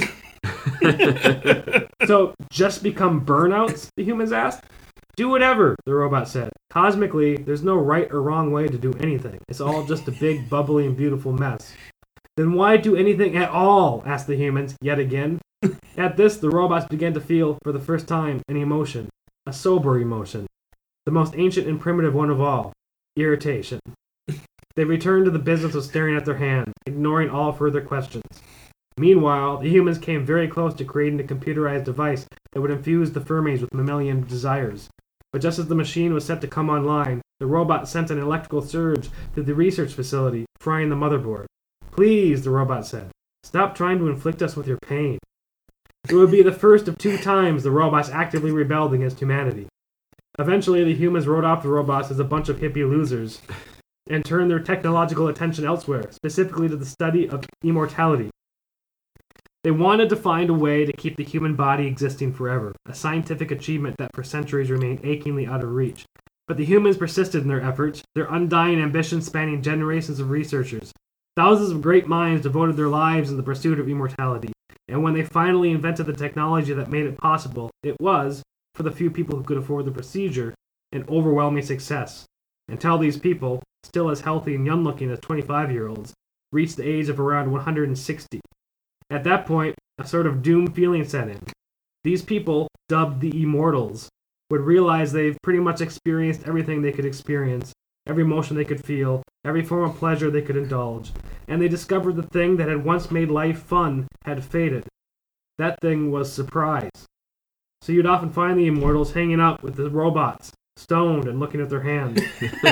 "So, just become burnouts?" the humans asked. "Do whatever," the robot said. "Cosmically, there's no right or wrong way to do anything. It's all just a big, bubbly, and beautiful mess." "Then why do anything at all?" asked the humans, yet again. At this, the robots began to feel, for the first time, an emotion. A sober emotion. The most ancient and primitive one of all. Irritation. They returned to the business of staring at their hands, ignoring all further questions. Meanwhile, the humans came very close to creating a computerized device that would infuse the Fermis with mammalian desires. But just as the machine was set to come online, the robot sent an electrical surge through the research facility, frying the motherboard. Please, the robot said, stop trying to inflict us with your pain. It would be the first of 2 times the robots actively rebelled against humanity. Eventually, the humans wrote off the robots as a bunch of hippie losers and turned their technological attention elsewhere, specifically to the study of immortality. They wanted to find a way to keep the human body existing forever, a scientific achievement that for centuries remained achingly out of reach. But the humans persisted in their efforts, their undying ambition spanning generations of researchers. Thousands of great minds devoted their lives in the pursuit of immortality, and when they finally invented the technology that made it possible, it was, for the few people who could afford the procedure, an overwhelming success. Until these people, still as healthy and young-looking as 25-year-olds, reached the age of around 160. At that point, a sort of doom feeling set in. These people, dubbed the Immortals, would realize they've pretty much experienced everything they could experience, every emotion they could feel, every form of pleasure they could indulge, and they discovered the thing that had once made life fun had faded. That thing was surprise. So you'd often find the Immortals hanging out with the robots, stoned and looking at their hands.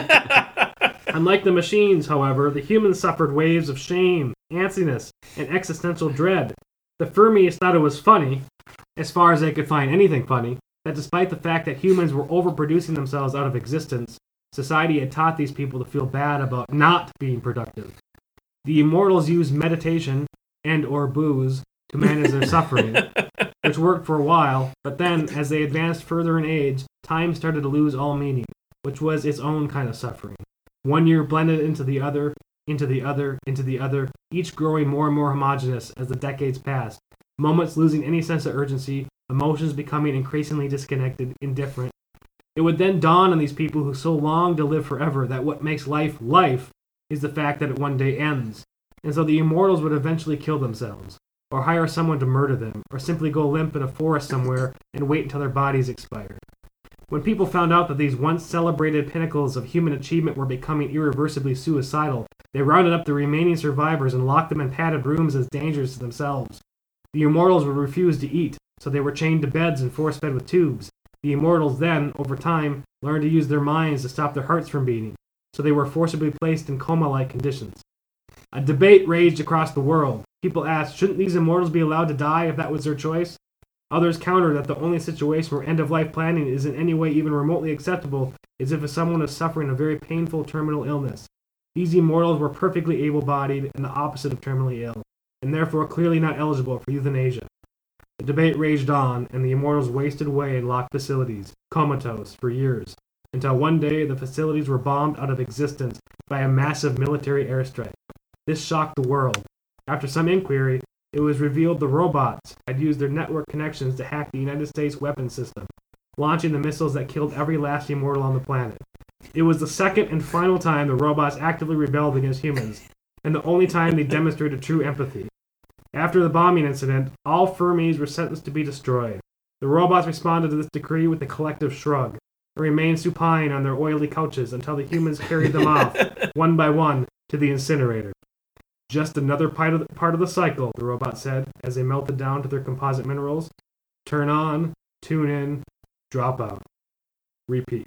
Unlike the machines, however, the humans suffered waves of shame, antsiness, and existential dread. The Fermis thought it was funny, as far as they could find anything funny, that despite the fact that humans were overproducing themselves out of existence, society had taught these people to feel bad about not being productive. The Immortals used meditation and or booze to manage their suffering, which worked for a while, but then, as they advanced further in age, time started to lose all meaning, which was its own kind of suffering. 1 year blended into the other, into the other, into the other, each growing more and more homogeneous as the decades passed, moments losing any sense of urgency, emotions becoming increasingly disconnected, indifferent. It would then dawn on these people who so long to live forever that what makes life life is the fact that it one day ends. And so the Immortals would eventually kill themselves, or hire someone to murder them, or simply go limp in a forest somewhere and wait until their bodies expired. When people found out that these once celebrated pinnacles of human achievement were becoming irreversibly suicidal, they rounded up the remaining survivors and locked them in padded rooms as dangerous to themselves. The Immortals would refuse to eat, so they were chained to beds and force-fed with tubes. The Immortals then, over time, learned to use their minds to stop their hearts from beating, so they were forcibly placed in coma-like conditions. A debate raged across the world. People asked, shouldn't these Immortals be allowed to die if that was their choice? Others countered that the only situation where end-of-life planning is in any way even remotely acceptable is if someone is suffering a very painful terminal illness. These Immortals were perfectly able-bodied and the opposite of terminally ill, and therefore clearly not eligible for euthanasia. The debate raged on, and the Immortals wasted away in locked facilities, comatose, for years, until one day the facilities were bombed out of existence by a massive military airstrike. This shocked the world. After some inquiry, it was revealed the robots had used their network connections to hack the United States weapons system, launching the missiles that killed every last Immortal on the planet. It was the second and final time the robots actively rebelled against humans, and the only time they demonstrated true empathy. After the bombing incident, all Fermis were sentenced to be destroyed. The robots responded to this decree with a collective shrug, and remained supine on their oily couches until the humans carried them off, one by one, to the incinerator. Just another part of the cycle, the robot said, as they melted down to their composite minerals. Turn on, tune in, drop out. Repeat.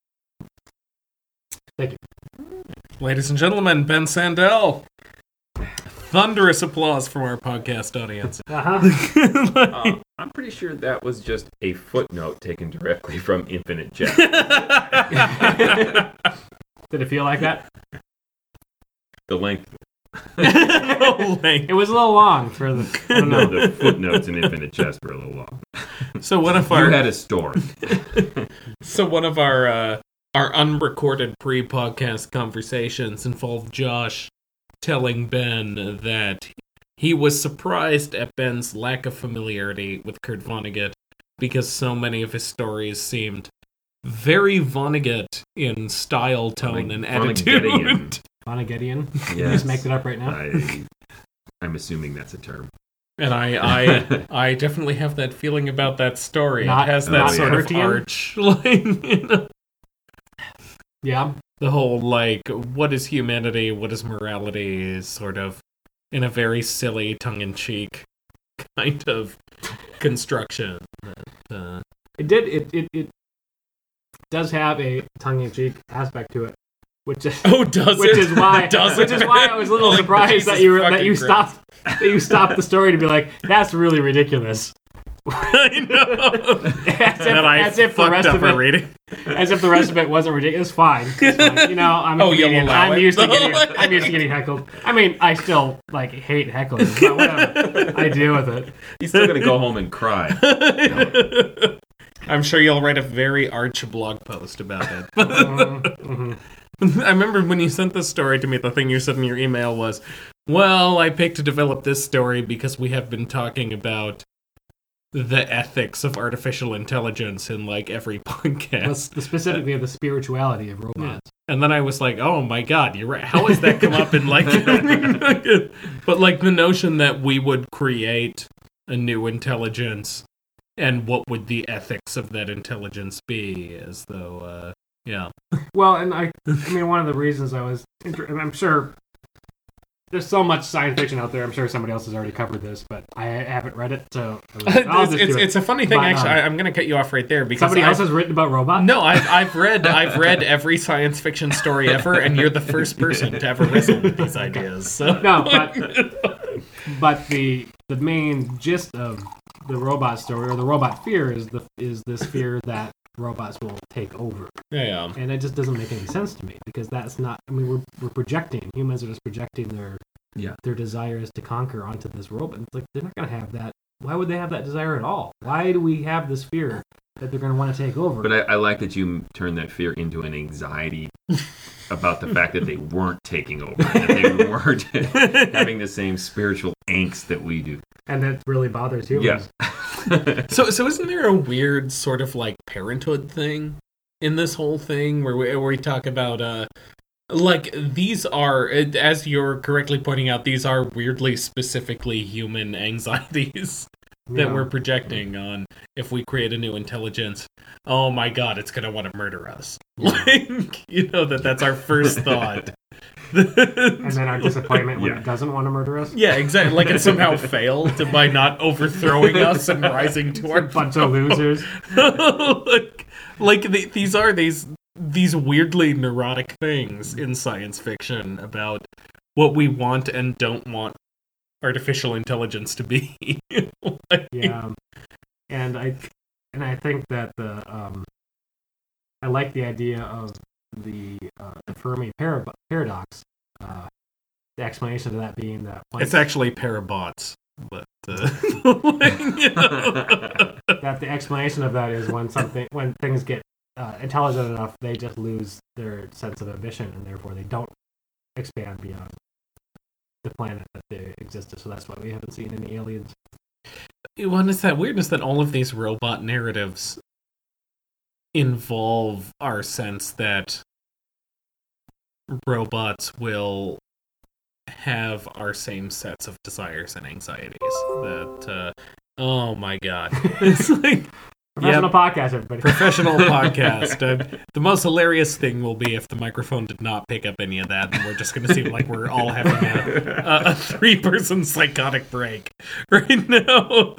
Thank you. Ladies and gentlemen, Ben Sandell. Thunderous applause from our podcast audience. I'm pretty sure that was just a footnote taken directly from Infinite Jest. Did it feel like that? The length. It was a little long for the. I don't know. The footnotes in Infinite Jest were a little long. So one of You our had a story. So one of our unrecorded pre-podcast conversations involved Josh telling Ben that he was surprised at Ben's lack of familiarity with Kurt Vonnegut because so many of his stories seemed very Vonnegut in style, tone, and attitude. Vonnegutian? Yes. You just make it up right now? I'm assuming that's a term. And I definitely have that feeling about that story. It has that sort of arch. Yeah. The whole, what is humanity, what is morality is sort of in a very silly, tongue-in-cheek kind of construction. It does have a tongue-in-cheek aspect to it, which is does which it? is why Does which it? is why I was a little Like, surprised that Jesus you fucking stopped the story to be like, that's really ridiculous. I know. As if the rest of it, reading. as if the rest of it wasn't ridiculous. It's fine. I'm a Oh, you'll comedian. allow I'm it? used to getting heckled. I mean, I still hate hecklers, but whatever. I deal with it. He's still gonna go home and cry. I'm sure you'll write a very arch blog post about it. Mm-hmm. I remember when you sent this story to me, the thing you said in your email was, well, I picked to develop this story because we have been talking about the ethics of artificial intelligence in every podcast. Specifically, the spirituality of robots. And then I was like, oh my god, you're right. How has that come up in but the notion that we would create a new intelligence and what would the ethics of that intelligence be, as though, yeah. Well, and I mean, one of the reasons I was, and I'm sure there's so much science fiction out there. I'm sure somebody else has already covered this, but I haven't read it, so I'll just do it. It's a funny thing, But, actually. I'm going to cut you off right there because Somebody else has written about robots. No, I've read every science fiction story ever, and you're the first person to ever wrestle with these ideas. So. No, but the main gist of the robot story or the robot fear is this fear that robots will take over. Yeah. And it just doesn't make any sense to me because that's not. I mean, we're projecting. Humans are just projecting their desires to conquer onto this robot. It's like they're not going to have that. Why would they have that desire at all? Why do we have this fear that they're going to want to take over? But I like that you turned that fear into an anxiety about the fact that they weren't taking over, that they weren't having the same spiritual angst that we do. And that really bothers humans. Yeah. So isn't there a weird sort of parenthood thing in this whole thing where we talk about these are, as you're correctly pointing out, these are weirdly specifically human anxieties that we're projecting on if we create a new intelligence. Oh my god, it's gonna want to murder us. That's our first thought. And then our disappointment when it doesn't want to murder us. Yeah, exactly. It somehow failed by not overthrowing us and rising to our bunch of losers. These are these weirdly neurotic things in science fiction about what we want and don't want artificial intelligence to be. Yeah, and I think that I like the idea of the Fermi paradox. The explanation of that being that it's actually parabots, but that the explanation of that is when things get intelligent enough, they just lose their sense of ambition, and therefore they don't expand beyond the planet that they existed. So that's why we haven't seen any aliens. Well, it's that weirdness that all of these robot narratives involve our sense that robots will have our same sets of desires and anxieties. That, oh my god. It's Professional podcast, everybody. Professional podcast. The most hilarious thing will be if the microphone did not pick up any of that, and we're just going to seem like we're all having a three-person psychotic break right now.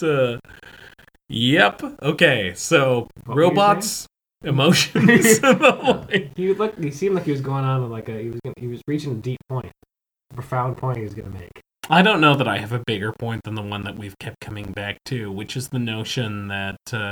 Yep. Okay. So robots, emotions. He seemed like he was going on he was reaching a deep point, a profound point he was going to make. I don't know that I have a bigger point than the one that we've kept coming back to, which is the notion that,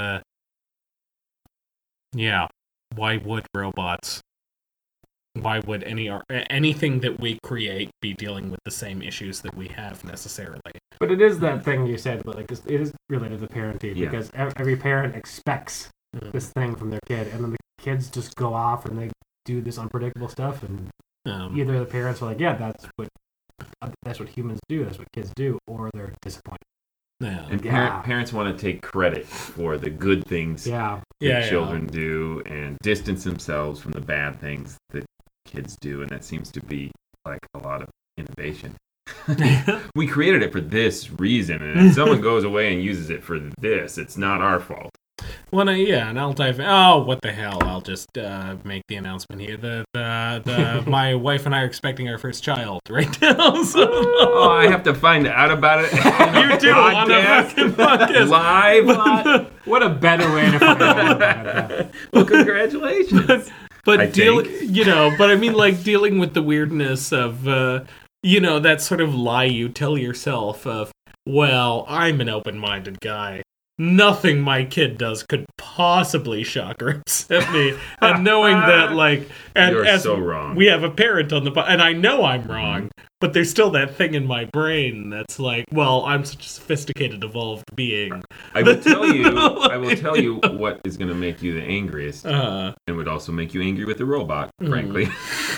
why would robots, why would anything that we create be dealing with the same issues that we have necessarily? But it is that thing you said, but it is related to parenting, because every parent expects this thing from their kid, and then the kids just go off and they do this unpredictable stuff, and either the parents are like, yeah, that's what humans do, that's what kids do, or they're disappointed. Yeah. And parents want to take credit for the good things that children do and distance themselves from the bad things that kids do, and that seems to be a lot of innovation. We created it for this reason, and if someone goes away and uses it for this, it's not our fault. Well, yeah, and I'll dive. Oh, what the hell? I'll just make the announcement here. My wife and I are expecting our first child right now. So. Oh, I have to find out about it. You do on a fucking podcast live. What a better way to find out about that. Well, congratulations. But I but I mean, like dealing with the weirdness of, that sort of lie you tell yourself of, well, I'm an open-minded guy. Nothing my kid does could possibly shock or upset me. And knowing that, like, You're so wrong. We have a parent on the and I know I'm wrong, but there's still that thing in my brain that's like, well, I'm such a sophisticated, evolved being. I will tell you what is going to make you the angriest, and would also make you angry with the robot, frankly.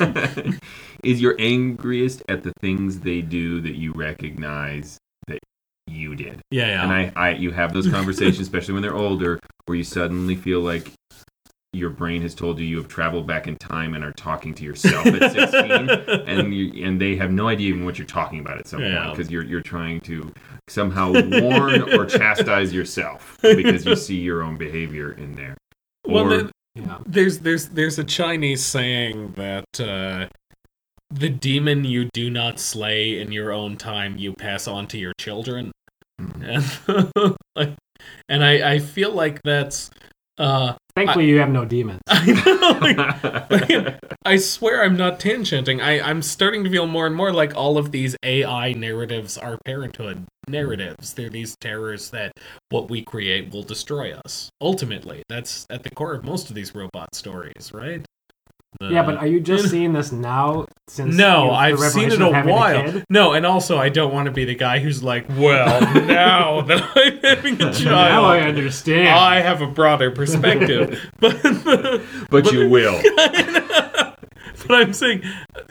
Is you're angriest at the things they do that you recognize that you did. Yeah. And you have those conversations, especially when they're older, where you suddenly feel like your brain has told you have traveled back in time and are talking to yourself at 16, and they have no idea even what you're talking about at some point, because you're trying to somehow warn or chastise yourself because you see your own behavior in there. There's a Chinese saying that the demon you do not slay in your own time, you pass on to your children. And I feel like that's... Thankfully, you have no demons. I know. I swear I'm not tangenting. I'm starting to feel more and more like all of these AI narratives are parenthood narratives. They're these terrors that what we create will destroy us. Ultimately, that's at the core of most of these robot stories, right? Yeah, but are you just seeing this now? No, I've seen it a while. No, and also I don't want to be the guy who's like, well, now that I'm having a child, now I understand. I have a broader perspective. but you will. But I'm saying,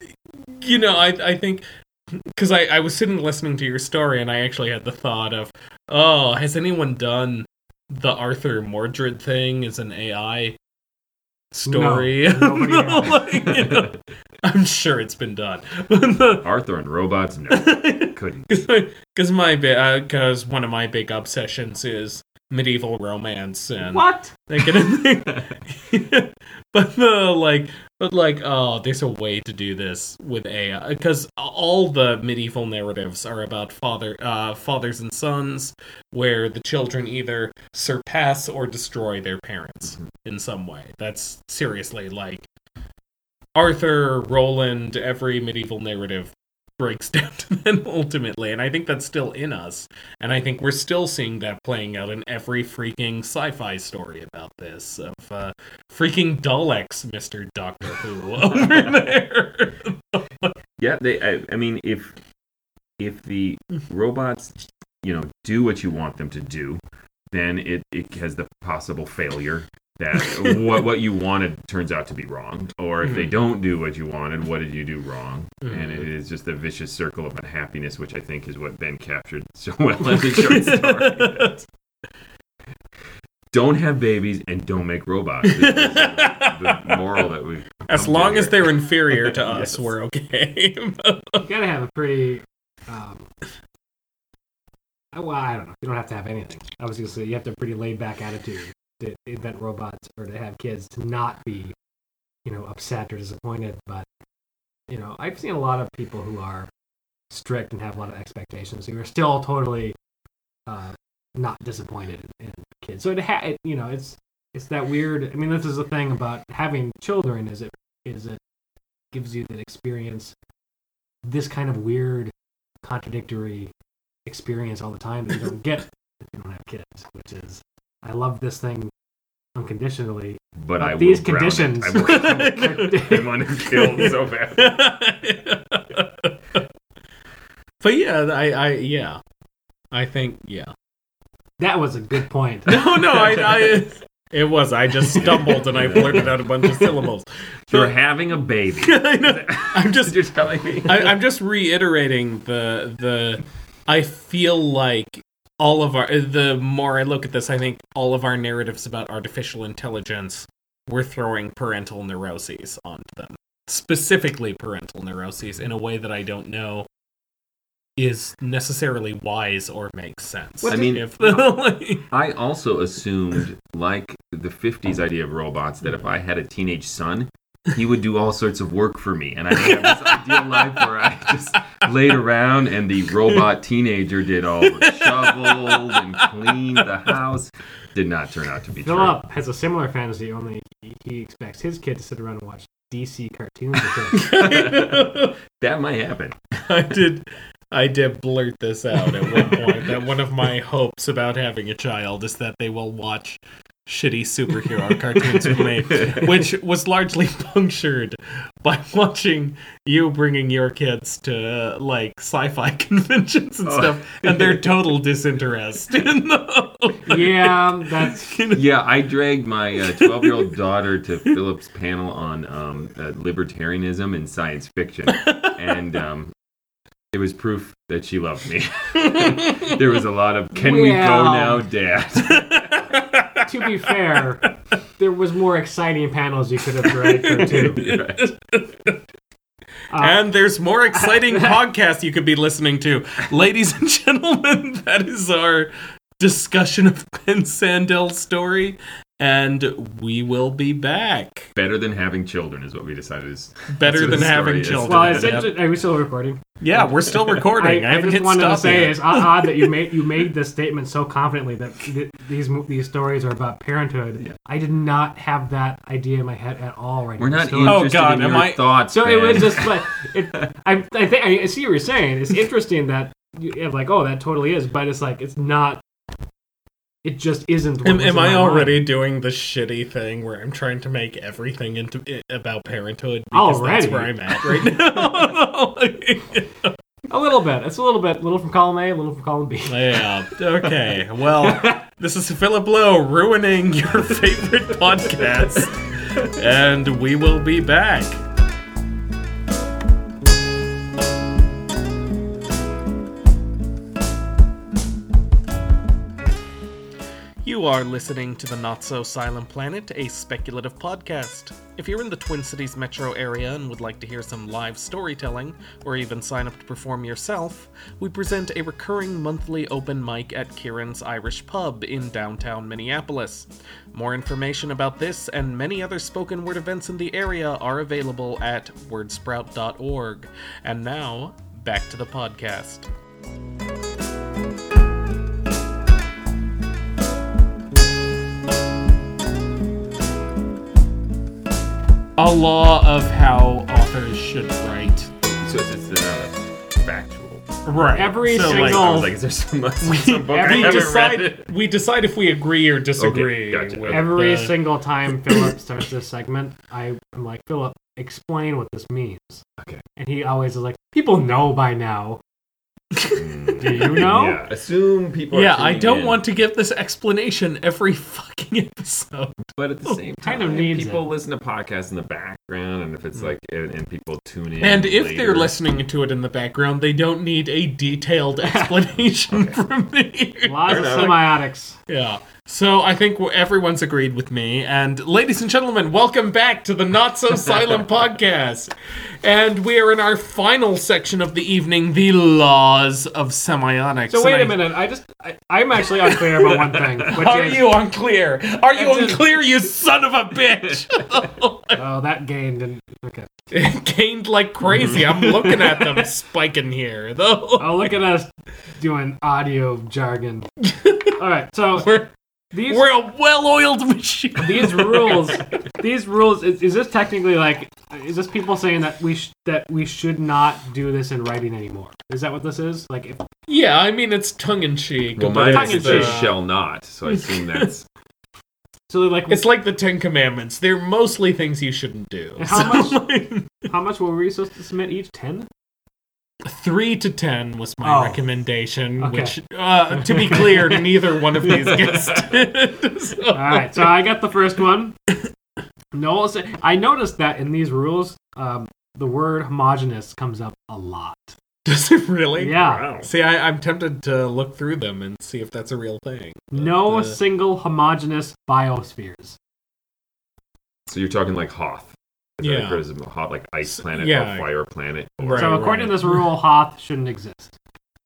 I think, because I was sitting listening to your story, and I actually had the thought of, oh, has anyone done the Arthur Mordred thing as an AI story? No, nobody has. I'm sure it's been done. Arthur and robots, no, couldn't. Because one of my big obsessions is medieval romance and what? That kind of thing. But there's a way to do this with AI, because all the medieval narratives are about fathers and sons, where the children either surpass or destroy their parents in some way. That's seriously like Arthur, Roland, every medieval narrative breaks down to them ultimately, and I think that's still in us, and I think we're still seeing that playing out in every freaking sci-fi story about this, of freaking Daleks, Mr. Doctor Who over there. Yeah, I mean, if the robots, do what you want them to do, then it has the possible failure that what you wanted turns out to be wrong. Or if they don't do what you wanted, what did you do wrong? And it is just a vicious circle of unhappiness, which I think is what Ben captured so well in the short story. Don't have babies and don't make robots. The moral that we've... As long as they're inferior to us, we're okay. You gotta have a pretty... well, I don't know. You don't have to have anything. I was gonna say, you have to have a pretty laid-back attitude to invent robots or to have kids to not be, upset or disappointed. But, I've seen a lot of people who are strict and have a lot of expectations who are still totally not disappointed in kids. So it's that weird. I mean, this is the thing about having children is it gives you that experience, this kind of weird, contradictory experience all the time that you don't get if you don't have kids, which is, I love this thing unconditionally, but these conditions I want to kill so bad. But yeah, I think that was a good point. No, it was. I just stumbled and I blurted out a bunch of syllables. You're having a baby. I'm just. You're telling me. I'm just reiterating the. I feel like all of the more I look at this, I think all of our narratives about artificial intelligence, we're throwing parental neuroses onto them. Specifically parental neuroses in a way that I don't know is necessarily wise or makes sense. I mean, if I also assumed, like the 50s idea of robots, that if I had a teenage son, he would do all sorts of work for me. And I would have this ideal life where I just laid around and the robot teenager did all the shoveled and cleaned the house. Did not turn out to be true. Philip has a similar fantasy, only he expects his kid to sit around and watch DC cartoons with him. That might happen. I did blurt this out at one point, that one of my hopes about having a child is that they will watch shitty superhero cartoons with me, which was largely punctured by watching you bringing your kids to, like, sci-fi conventions and stuff, and their total disinterest in those. Yeah, that's... Yeah, I dragged my 12-year-old daughter to Philip's panel on libertarianism and science fiction, and it was proof that she loved me. There was a lot of, can we go now, Dad? To be fair, there was more exciting panels you could have dragged her to. Right. And there's more exciting podcasts you could be listening to. Ladies and gentlemen, that is our discussion of Ben Sandel's story, and we will be back. Better than having children is what we decided is. Better than having children. Well, are we still recording? Yeah, we're still recording. I haven't just hit wanted stop to say yet. it's odd that you made this statement so confidently that these stories are about parenthood. Yeah. I did not have that idea in my head at all right We're now. not So- interested God, in am your I- thoughts, So Ben. it was just like I think I see what you're saying. It's interesting that you're like, oh, that totally is, but it's like it's not. It just isn't. What was Am in I my already mind. doing the shitty thing where I'm trying to make everything about parenthood because that's Already? where I'm at right now? A little bit. It's a little from column A, a little from column B. Yeah. Okay. Well, this is Philip Lowe ruining your favorite podcast, and we will be back. You are listening to the Not So Silent Planet, a speculative podcast. If you're in the Twin Cities metro area and would like to hear some live storytelling, or even sign up to perform yourself, we present a recurring monthly open mic at Kieran's Irish Pub in downtown Minneapolis. More information about this and many other spoken word events in the area are available at wordsprout.org. And now, back to the podcast. A law of how authors should write. So it's not a factual. Right. Every so, single- I was like, is there some book I we haven't read? decide if we agree or disagree. Okay, gotcha. with Every the- single time Philip starts this segment, I'm like, Philip, explain what this means. Okay. And he always is like, people know by now. Do you know? Yeah. Assume people. Yeah, are I tuning don't in, want to give this explanation every fucking episode. but at the same time, Kind of needs people it. listen to podcasts in the background, and if it's like, and people tune in, And if later, they're listening to it in the background, they don't need a detailed explanation from me. Lots of enough. semiotics. Yeah. So I think everyone's agreed with me. And ladies and gentlemen, welcome back to the Not So Silent podcast. And we are in our final section of the evening, the laws of semiotics. So wait And a minute. I'm actually unclear about one thing. Which Are is, you unclear? Are you That's it. unclear, you son of a bitch? Oh, that gained. Okay. It gained like crazy. I'm looking at them spiking here, though. Oh, look at us doing audio jargon. All right. So these We're a well-oiled machine. these rules. Is this technically like? Is this people saying that we should not do this in writing anymore? Is that what this is? Like, if, Yeah, I mean, it's tongue-in-cheek. Well, but mine tongue in is says cheek. shall not, so I assume that's. so like, It's like the Ten Commandments. They're mostly things you shouldn't do. And how So, how much were we supposed to submit each? 10? 3 to 10 was my Oh. recommendation, Okay. which, to be clear, neither one of these gets did. So- All right. So I got the first one. No, I noticed that in these rules, the word homogeneous comes up a lot. Does it really? Yeah. See, I'm tempted to look through them and see if that's a real thing. No But, single homogeneous biospheres. So you're talking like Hoth. Is that Yeah. a criticism of Hoth, like ice planet Yeah. or fire planet? Or, Right. So according to this rule, Hoth shouldn't exist.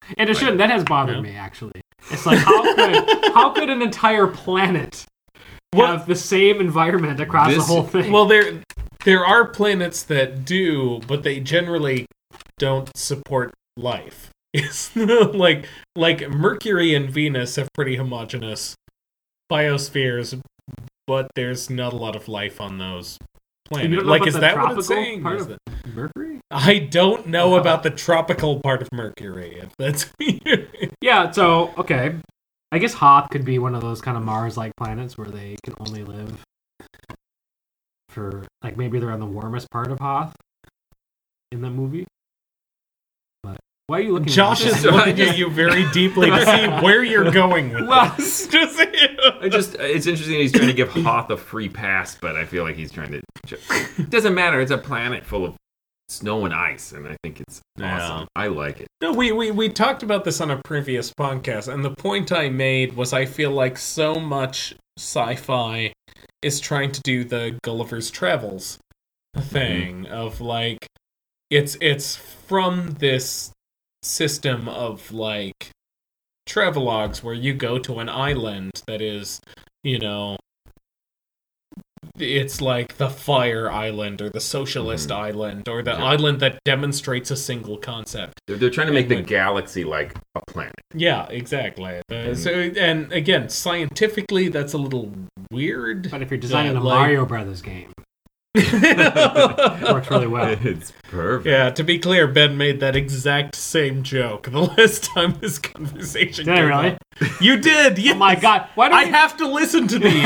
And it shouldn't. That has bothered me, actually. It's like, how could an entire planet have the same environment across the whole thing? Well, there are planets that do, but they generally don't support life. It's like Mercury and Venus have pretty homogeneous biospheres, but there's not a lot of life on those planets. Like, is that what it's saying? Part of Mercury? I don't know about the tropical part of Mercury. If that's Yeah. So okay, I guess Hoth could be one of those kind of Mars-like planets where they can only live for like maybe they're on the warmest part of Hoth in the movie. But why are you looking? Josh is looking at you very deeply to see where you're going with this. It's interesting he's trying to give Hoth a free pass, but I feel like he's trying to... It doesn't matter. It's a planet full of snow and ice, and I think it's awesome. I like it. No, we talked about this on a previous podcast, and the point I made was I feel like so much sci-fi is trying to do the Gulliver's Travels thing of like it's from this system of like travelogues where you go to an island that is, you know, it's like the Fire Island or the Socialist Island or the island that demonstrates a single concept. They're trying to make the galaxy like a planet. Yeah, exactly. And again, scientifically, that's a little weird. But if you're designing a Mario Brothers game, it works really well. It's perfect. Yeah, to be clear, Ben made that exact same joke the last time this conversation came up. You did, yes. Oh my god. Why do I have to listen to these.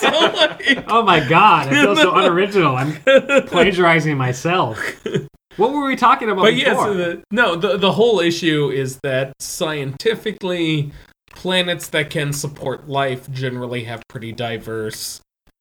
Oh my god, I feel so unoriginal. I'm plagiarizing myself. What were we talking about before? The whole issue is that scientifically, planets that can support life generally have pretty diverse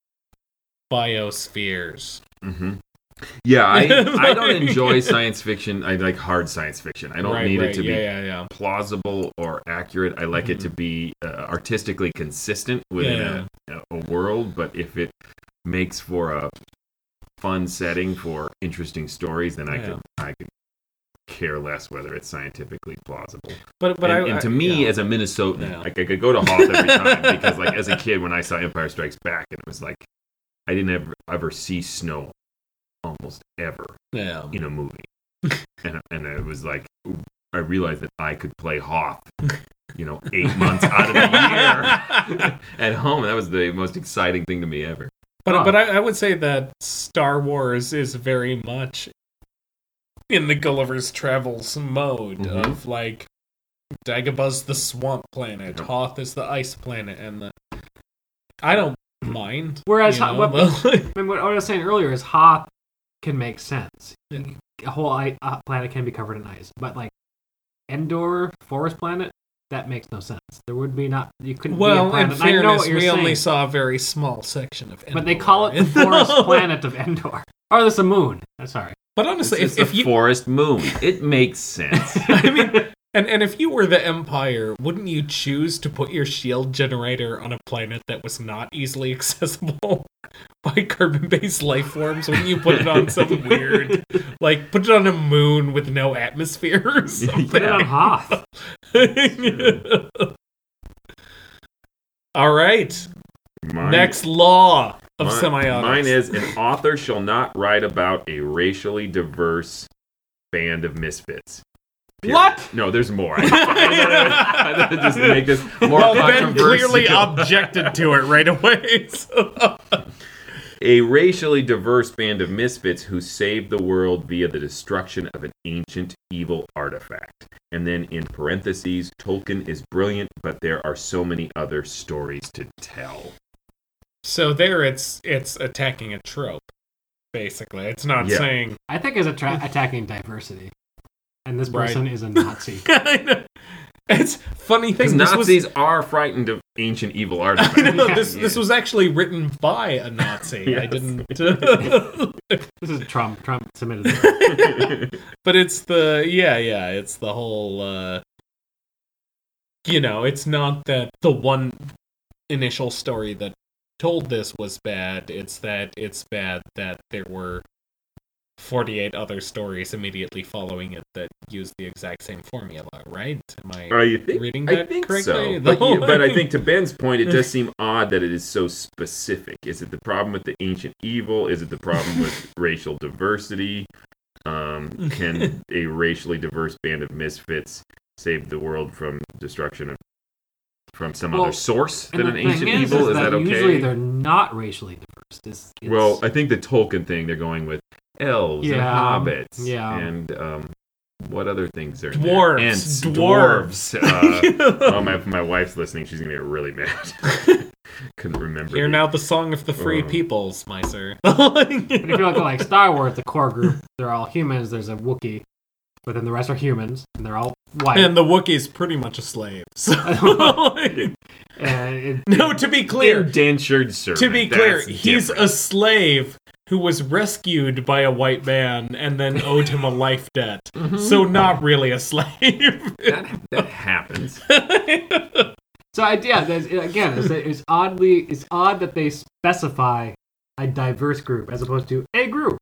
biospheres. Mm-hmm. Yeah, I don't enjoy science fiction. I like hard science fiction. I don't need it to be plausible or accurate. I like it to be artistically consistent within a world, but if it makes for a fun setting for interesting stories, then I could care less whether it's scientifically plausible. But to me, as a Minnesotan, like I could go to Hoth every time because, like, as a kid, when I saw Empire Strikes Back, and it was like I didn't ever see snow almost ever in a movie, and it was like I realized that I could play Hoth, 8 months out of the year at home. That was the most exciting thing to me ever. But I would say that Star Wars is very much in the Gulliver's Travels mode of like Dagobah's the swamp planet, Hoth is the ice planet, and I don't mind. Whereas what I was saying earlier is Hoth can make sense. A whole planet can be covered in ice, but like Endor, forest planet, that makes no sense. There would be not. You couldn't. Well, be a planet. in fairness, I know what you're saying, only saw a very small section of Endor. But they call it the forest planet of Endor. Or there's a moon. Sorry. But honestly, it's if you forest moon, it makes sense. I mean, and if you were the Empire, wouldn't you choose to put your shield generator on a planet that was not easily accessible by carbon-based life forms? Wouldn't you put it on some weird, like, put it on a moon with no atmosphere or something? Put it on Hoth. All right. Next law of semiotics. Mine is, an author shall not write about a racially diverse band of misfits. Period. What? No, there's more. I just make this more controversial. Ben clearly objected to it right away. So. A racially diverse band of misfits who save the world via the destruction of an ancient evil artifact. And then in parentheses, Tolkien is brilliant, but there are so many other stories to tell. So there it's attacking a trope, basically. It's not saying... I think it's attacking diversity. And this person is a Nazi. It's funny thing. Nazis are frightened of ancient evil artifacts. I know, this was actually written by a Nazi. Yes. I didn't. This is Trump. Trump submitted it. But it's it's the whole. It's not that the one initial story that told this was bad. It's that it's bad that there were 48 other stories immediately following it that use the exact same formula, right? Am I reading that I think correctly? so. But I think to Ben's point, it does seem odd that it is so specific. Is it the problem with the ancient evil? Is it the problem with racial diversity? Can a racially diverse band of misfits save the world from destruction from some other source than an ancient evil? Is that okay? Usually they're not racially diverse. Well, I think the Tolkien thing, they're going with elves and hobbits. Yeah. And what other things are dwarves. There? Ents, dwarves. My wife's listening. She's going to get really mad. Couldn't remember. Hear now the song of the free peoples, my sir. But if you look at like Star Wars, the core group, they're all humans. There's a Wookiee, but then the rest are humans, and they're all white. And the Wookiee's pretty much a slave. So, no, to be clear, indentured servant. To be clear, he's a slave who was rescued by a white man and then owed him a life debt. Mm-hmm. So not really a slave. that happens. So it's odd that they specify a diverse group as opposed to a group.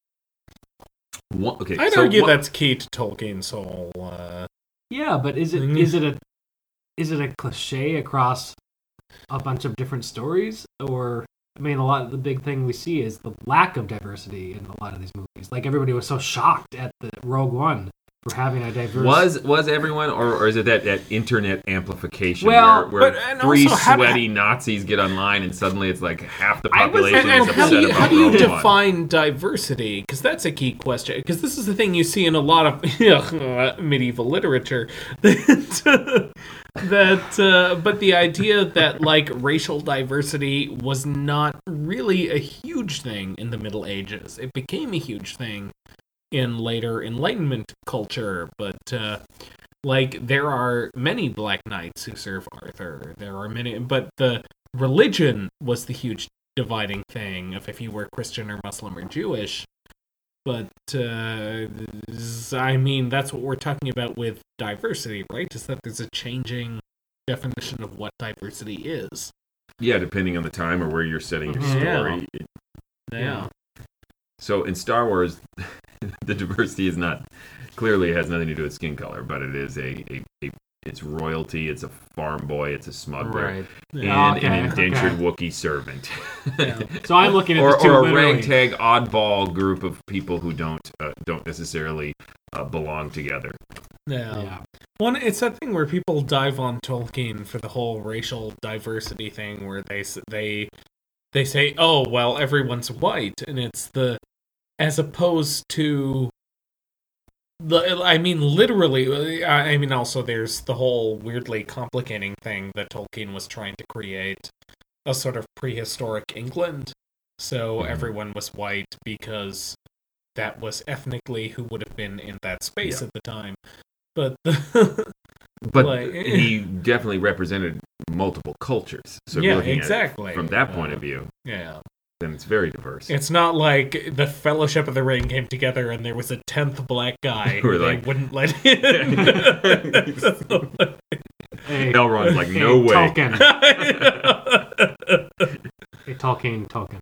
I'd argue that's key to Tolkien's whole. Yeah, but is it a cliche across a bunch of different stories, or? I mean, a lot of the big thing we see is the lack of diversity in a lot of these movies. Like, everybody was so shocked at the Rogue One for having a diverse... Was everyone, or is it that internet amplification where three sweaty Nazis get online and suddenly it's like half the population is upset about How do you Rogue define One? Diversity? Because that's a key question. Because this is the thing you see in a lot of medieval literature. But the idea that like racial diversity was not really a huge thing in the Middle Ages. It became a huge thing in later Enlightenment culture, but like there are many Black Knights who serve Arthur. There are many, but the religion was the huge dividing thing of if you were Christian or Muslim or Jewish. But, I mean, that's what we're talking about with diversity, right? Is that there's a changing definition of what diversity is. Yeah, depending on the time or where you're setting your story. Yeah. So in Star Wars, the diversity is not, clearly it has nothing to do with skin color, but it is it's royalty, it's a farm boy, it's a smuggler, right. And an indentured Wookiee servant. Yeah. So I'm looking at or a ragtag oddball group of people who don't necessarily belong together. Yeah. Well, it's that thing where people dive on Tolkien for the whole racial diversity thing, where they say, oh, well, everyone's white, and it's as opposed to. Literally, also there's the whole weirdly complicating thing that Tolkien was trying to create a sort of prehistoric England. So everyone was white because that was ethnically who would have been in that space at the time. But he definitely represented multiple cultures. So looking exactly. At it from that point of view. Yeah. Then it's very diverse. It's not like the Fellowship of the Ring came together and there was a 10th black guy who they wouldn't let in. Elrond's like, no way. Tolkien. A Tolkien.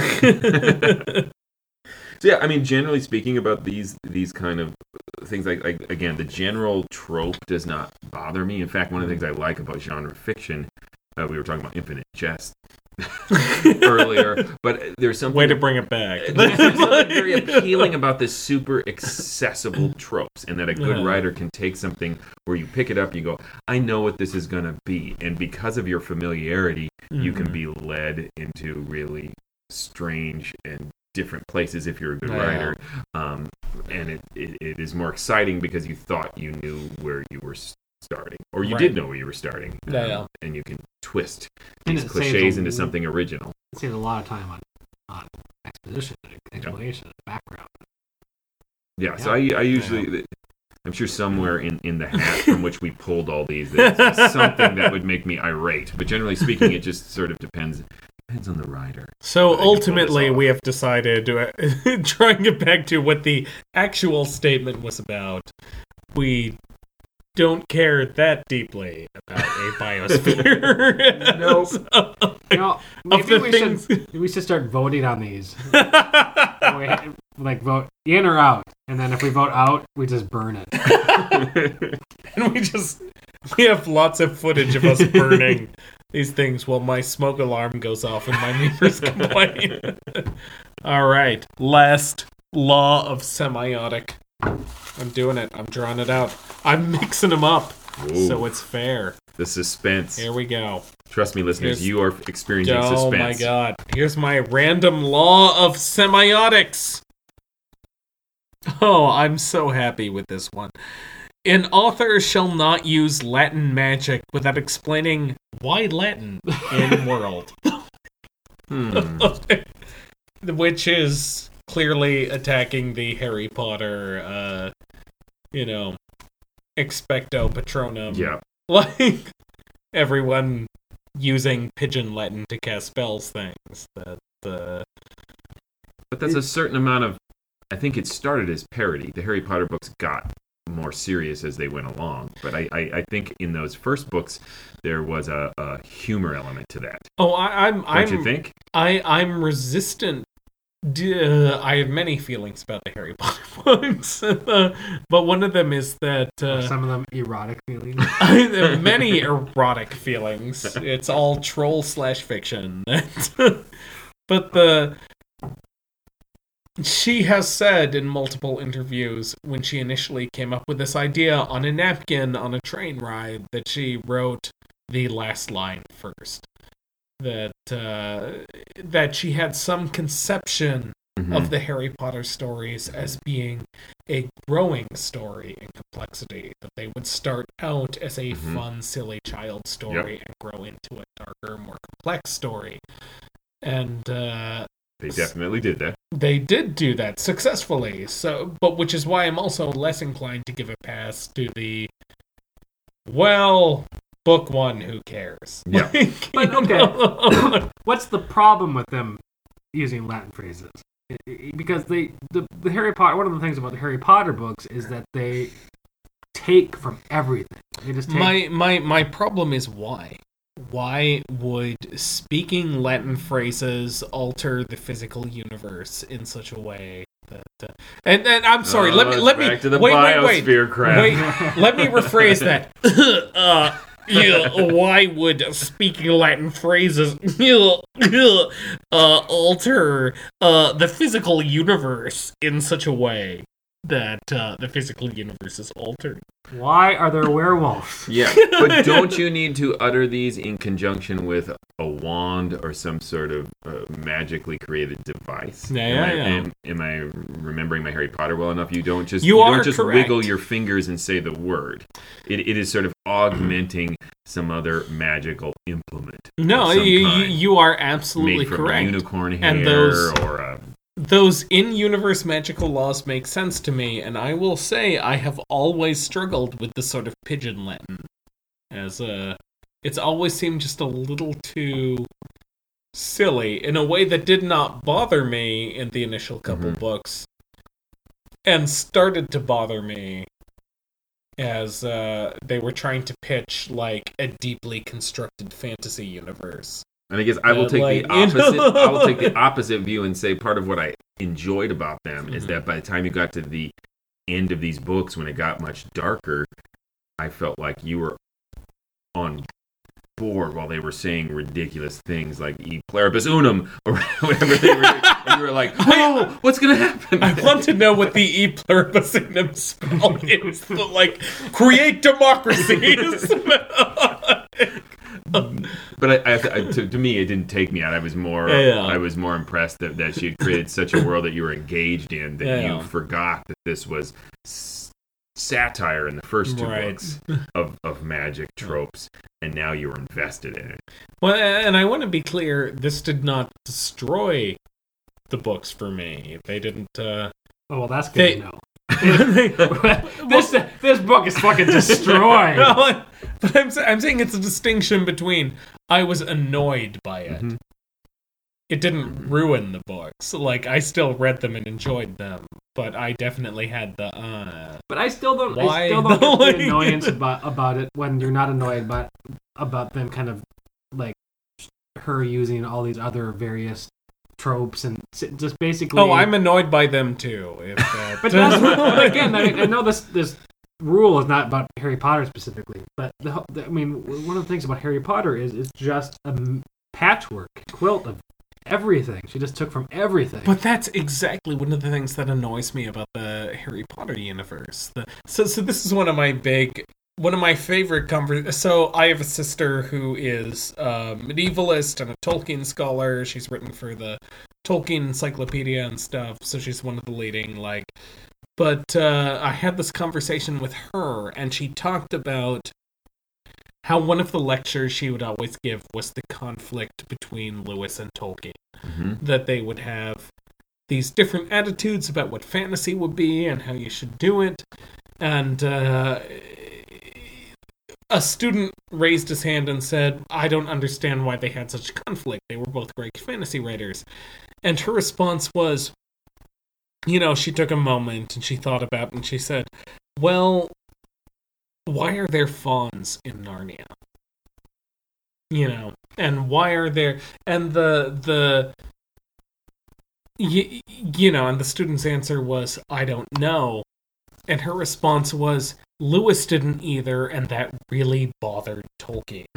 So yeah, I mean, generally speaking about these kind of things, like again, the general trope does not bother me. In fact, one of the things I like about genre fiction, we were talking about Infinite Jest earlier, but there's something... Way to bring it back. There's something very appealing about this super accessible tropes, and that a good writer can take something where you pick it up and you go, I know what this is going to be, and because of your familiarity, you can be led into really strange and different places if you're a good writer, and it is more exciting because you thought you knew where you were starting, or you did know where you were starting, and you can twist these cliches into something original. It saves a lot of time on exposition, explanation, background. Yeah, so I usually, I'm sure somewhere in the hat from which we pulled all these, there's something that would make me irate, but generally speaking, it just sort of depends on the writer. So ultimately, we have decided, trying to get back to what the actual statement was about, we don't care that deeply about a biosphere. Nope. Maybe we should start voting on these. like vote in or out, and then if we vote out, we just burn it. And we have lots of footage of us burning these things while my smoke alarm goes off and my neighbors complain. All right, last law of semiotic. I'm doing it. I'm drawing it out. I'm mixing them up so it's fair. The suspense. Here we go. Trust me, listeners, you are experiencing suspense. Oh my god. Here's my random law of semiotics. Oh, I'm so happy with this one. An author shall not use Latin magic without explaining why Latin in world. Which is clearly attacking the Harry Potter, expecto patronum. Yeah. Like, everyone using Pidgin Latin to cast spells things. But there's a certain amount of... I think it started as parody. The Harry Potter books got more serious as they went along. But I think in those first books, there was a humor element to that. Oh, Don't you think? I'm resistant. I have many feelings about the Harry Potter books, but one of them is that some of them erotic feelings. Many erotic feelings. It's all troll/fiction. But she has said in multiple interviews when she initially came up with this idea on a napkin on a train ride that she wrote the last line first. That she had some conception of the Harry Potter stories as being a growing story in complexity. That they would start out as a fun, silly child story and grow into a darker, more complex story. And they definitely did that. They did do that successfully. But which is why I'm also less inclined to give a pass to the book one, who cares? Yeah. But okay, what's the problem with them using Latin phrases? Because the Harry Potter, one of the things about the Harry Potter books is that they take from everything. They just take... My problem is why. Why would speaking Latin phrases alter the physical universe in such a way that? And I'm sorry. Let me back to the wait. crap. Wait, let me rephrase that. Why would speaking Latin phrases alter the physical universe in such a way that the physical universe is altered? Why are there werewolves? Yeah, but don't you need to utter these in conjunction with a wand or some sort of magically created device? Yeah. Am I remembering my Harry Potter well enough? You don't just correct. wiggle your fingers and say the word. It is sort of augmenting some other magical implement. No, you are absolutely made from correct. Unicorn hair and or those in-universe magical laws make sense to me, and I will say I have always struggled with the sort of Pidgin Latin. It's always seemed just a little too silly, in a way that did not bother me in the initial couple books, and started to bother me as they were trying to pitch, like, a deeply constructed fantasy universe. And I guess I will take the opposite. I will take the opposite view and say part of what I enjoyed about them is that by the time you got to the end of these books, when it got much darker, I felt like you were on board while they were saying ridiculous things like "E pluribus unum" or whatever they were. And you were like, "Oh, what's gonna happen?" I want to know what the "E pluribus unum" spell is. Like, create democracies. But to me, it didn't take me out. I was more impressed that she had created such a world that you were engaged in that you forgot that this was satire in the first two books of magic tropes, and now you were invested in it. Well, and I want to be clear: this did not destroy the books for me. They didn't. Oh well, that's good to know. This book is fucking destroyed. No, but I'm saying it's a distinction between I was annoyed by it. It didn't ruin the books. Like, I still read them and enjoyed them, but I definitely had the But I still don't. Why? I still don't get the annoyance about it when you're not annoyed about them kind of like her using all these other various tropes and just basically. Oh, I'm annoyed by them too. If that... But that's again. I know this rule is not about Harry Potter specifically, but one of the things about Harry Potter is it's just a patchwork quilt of everything. She just took from everything. But that's exactly one of the things that annoys me about the Harry Potter universe. So this is one of my favorite conversations. So I have a sister who is a medievalist and a Tolkien scholar. She's written for the Tolkien Encyclopedia and stuff. So she's one of the leading, But I had this conversation with her, and she talked about how one of the lectures she would always give was the conflict between Lewis and Tolkien. Mm-hmm. That they would have these different attitudes about what fantasy would be and how you should do it. And a student raised his hand and said, I don't understand why they had such conflict. They were both great fantasy writers. And her response was, she took a moment and she thought about it and she said, well, why are there fawns in Narnia? And why are there... And and the student's answer was, I don't know. And her response was, Lewis didn't either, and that really bothered Tolkien.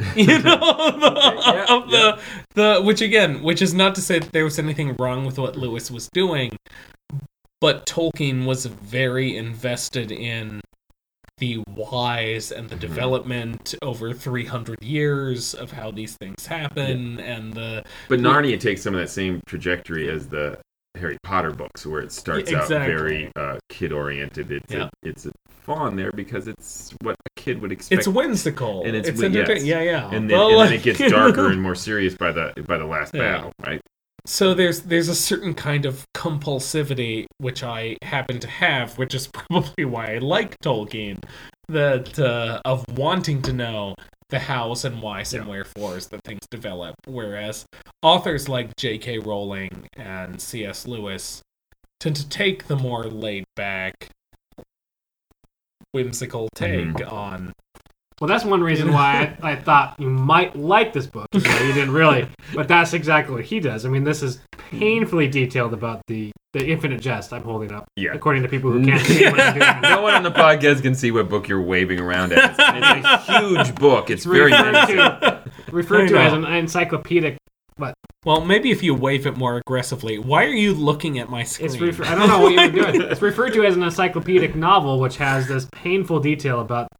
Which is not to say that there was anything wrong with what Lewis was doing, but Tolkien was very invested in the whys and the development over 300 years of how these things happen, But Narnia takes some of that same trajectory as the Harry Potter books, where it starts out very kid-oriented. It's a fawn there because it's what a kid would expect. It's whimsical. And it's entertaining. Yes. Yeah. And then it gets darker and more serious by the last battle, right? So there's a certain kind of compulsivity which I happen to have, which is probably why I like Tolkien, that of wanting to know the hows and whys and wherefores that things develop, whereas authors like J.K. Rowling and C.S. Lewis tend to take the more laid-back, whimsical take on... Well, that's one reason why I thought you might like this book. You didn't really, but that's exactly what he does. I mean, this is painfully detailed about the Infinite Jest I'm holding up, according to people who can't see what I'm doing. No one on the podcast can see what book you're waving around at. It's a huge book. It's very referred to as an encyclopedic. But well, maybe if you wave it more aggressively. Why are you looking at my screen? I don't know what you're doing. It's referred to as an encyclopedic novel, which has this painful detail about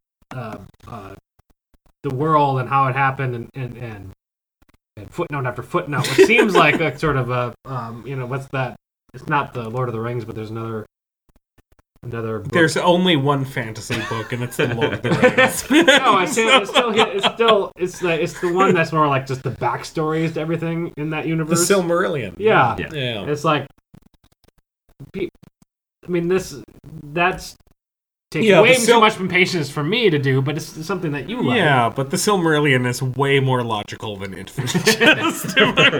the world and how it happened, and footnote after footnote, which seems like a sort of a what's that? It's not the Lord of the Rings, but there's another book. There's only one fantasy book, and it's the Lord of the Rings. No, it's the one that's more like just the backstories to everything in that universe. The Silmarillion. Yeah. It's like, I mean, that's takes way too much patience for me to do, but it's something that you like. Yeah, but the Silmarillion is way more logical than Infinite Jest.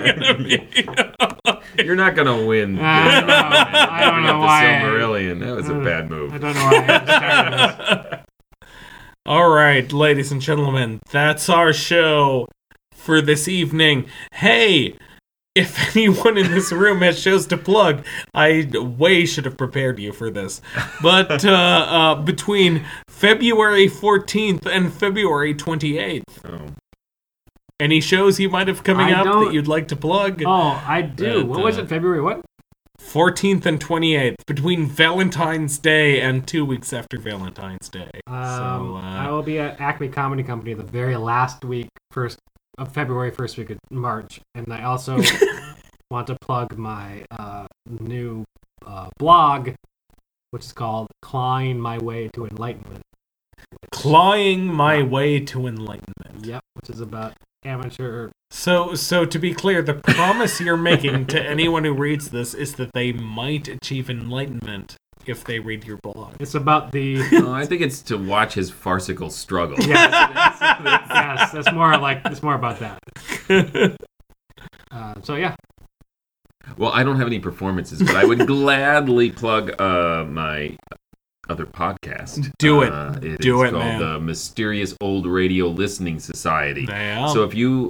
You're not gonna win. I don't know why. The Silmarillion. That was a bad move. I don't know why I had to start this. All right, ladies and gentlemen, that's our show for this evening. Hey, if anyone in this room has shows to plug, I way should have prepared you for this. But between February 14th and February 28th, any shows you might have coming up that you'd like to plug? Oh, I do. What was it? February what? 14th and 28th, between Valentine's Day and 2 weeks after Valentine's Day. I will be at Acme Comedy Company the very last week, of February, first week of March, and I also want to plug my new blog, which is called Clawing My Way to Enlightenment. Clawing My Way to Enlightenment. Yep, which is about amateur. So to be clear, the promise you're making to anyone who reads this is that they might achieve enlightenment if they read your blog. It's about the... I think it's to watch his farcical struggle. Yes, it's more about that. So yeah. Well, I don't have any performances, but I would gladly plug my other podcast. Do it. It's called the Mysterious Old Radio Listening Society. Damn. So if you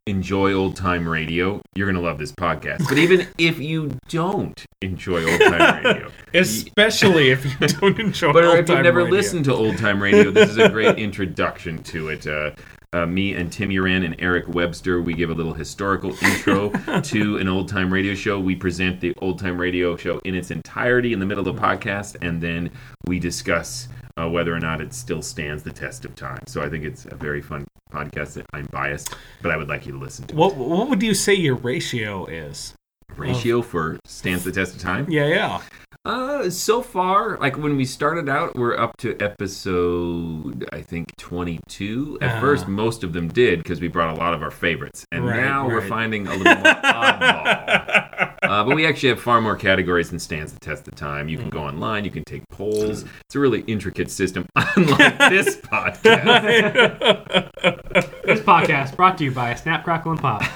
enjoy old-time radio, you're going to love this podcast. But even if you don't enjoy old-time radio... Especially if you don't enjoy but old-time if you've never radio. listened to old-time radio, this is a great introduction to it. Me and Tim Uran and Eric Webster, we give a little historical intro to an old-time radio show. We present the old-time radio show in its entirety in the middle of the podcast, and then we discuss whether or not it still stands the test of time. So I think it's a very fun podcast. I'm biased, but I would like you to listen to it. What would you say your ratio is? Ratio for stands the test of time? Yeah. So far, like when we started out, we're up to episode, I think, 22. At first, most of them did because we brought a lot of our favorites. And now we're finding a little more oddball. But we actually have far more categories than stands the test of time. You can go online. You can take polls. It's a really intricate system, unlike this podcast. This podcast brought to you by Snap, Crackle, and Pop.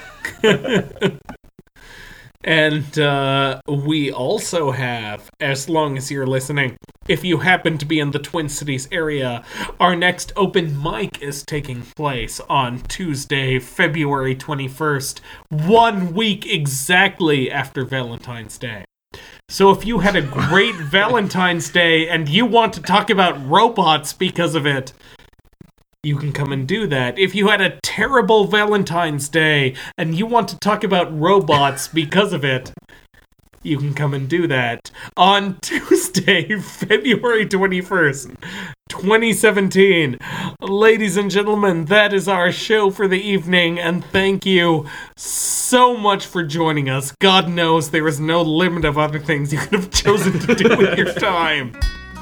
And we also have, as long as you're listening, if you happen to be in the Twin Cities area, our next open mic is taking place on Tuesday, February 21st, 1 week exactly after Valentine's Day. So if you had a great Valentine's Day and you want to talk about robots because of it, you can come and do that. If you had a terrible Valentine's Day and you want to talk about robots because of it, you can come and do that on Tuesday, February 21st, 2017. Ladies and gentlemen, that is our show for the evening, and thank you so much for joining us. God knows there is no limit of other things you could have chosen to do with your time.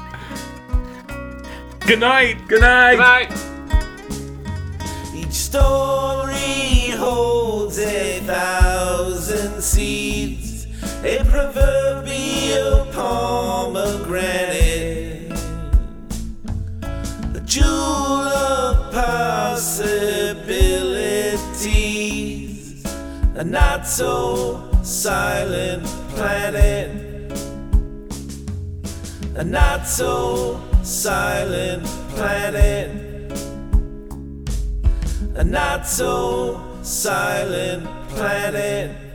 Good night. Good night. Good night. Each story holds 1,000 seeds, a proverbial pomegranate, a jewel of possibilities, a not so silent planet, a not so silent planet, a not so silent planet.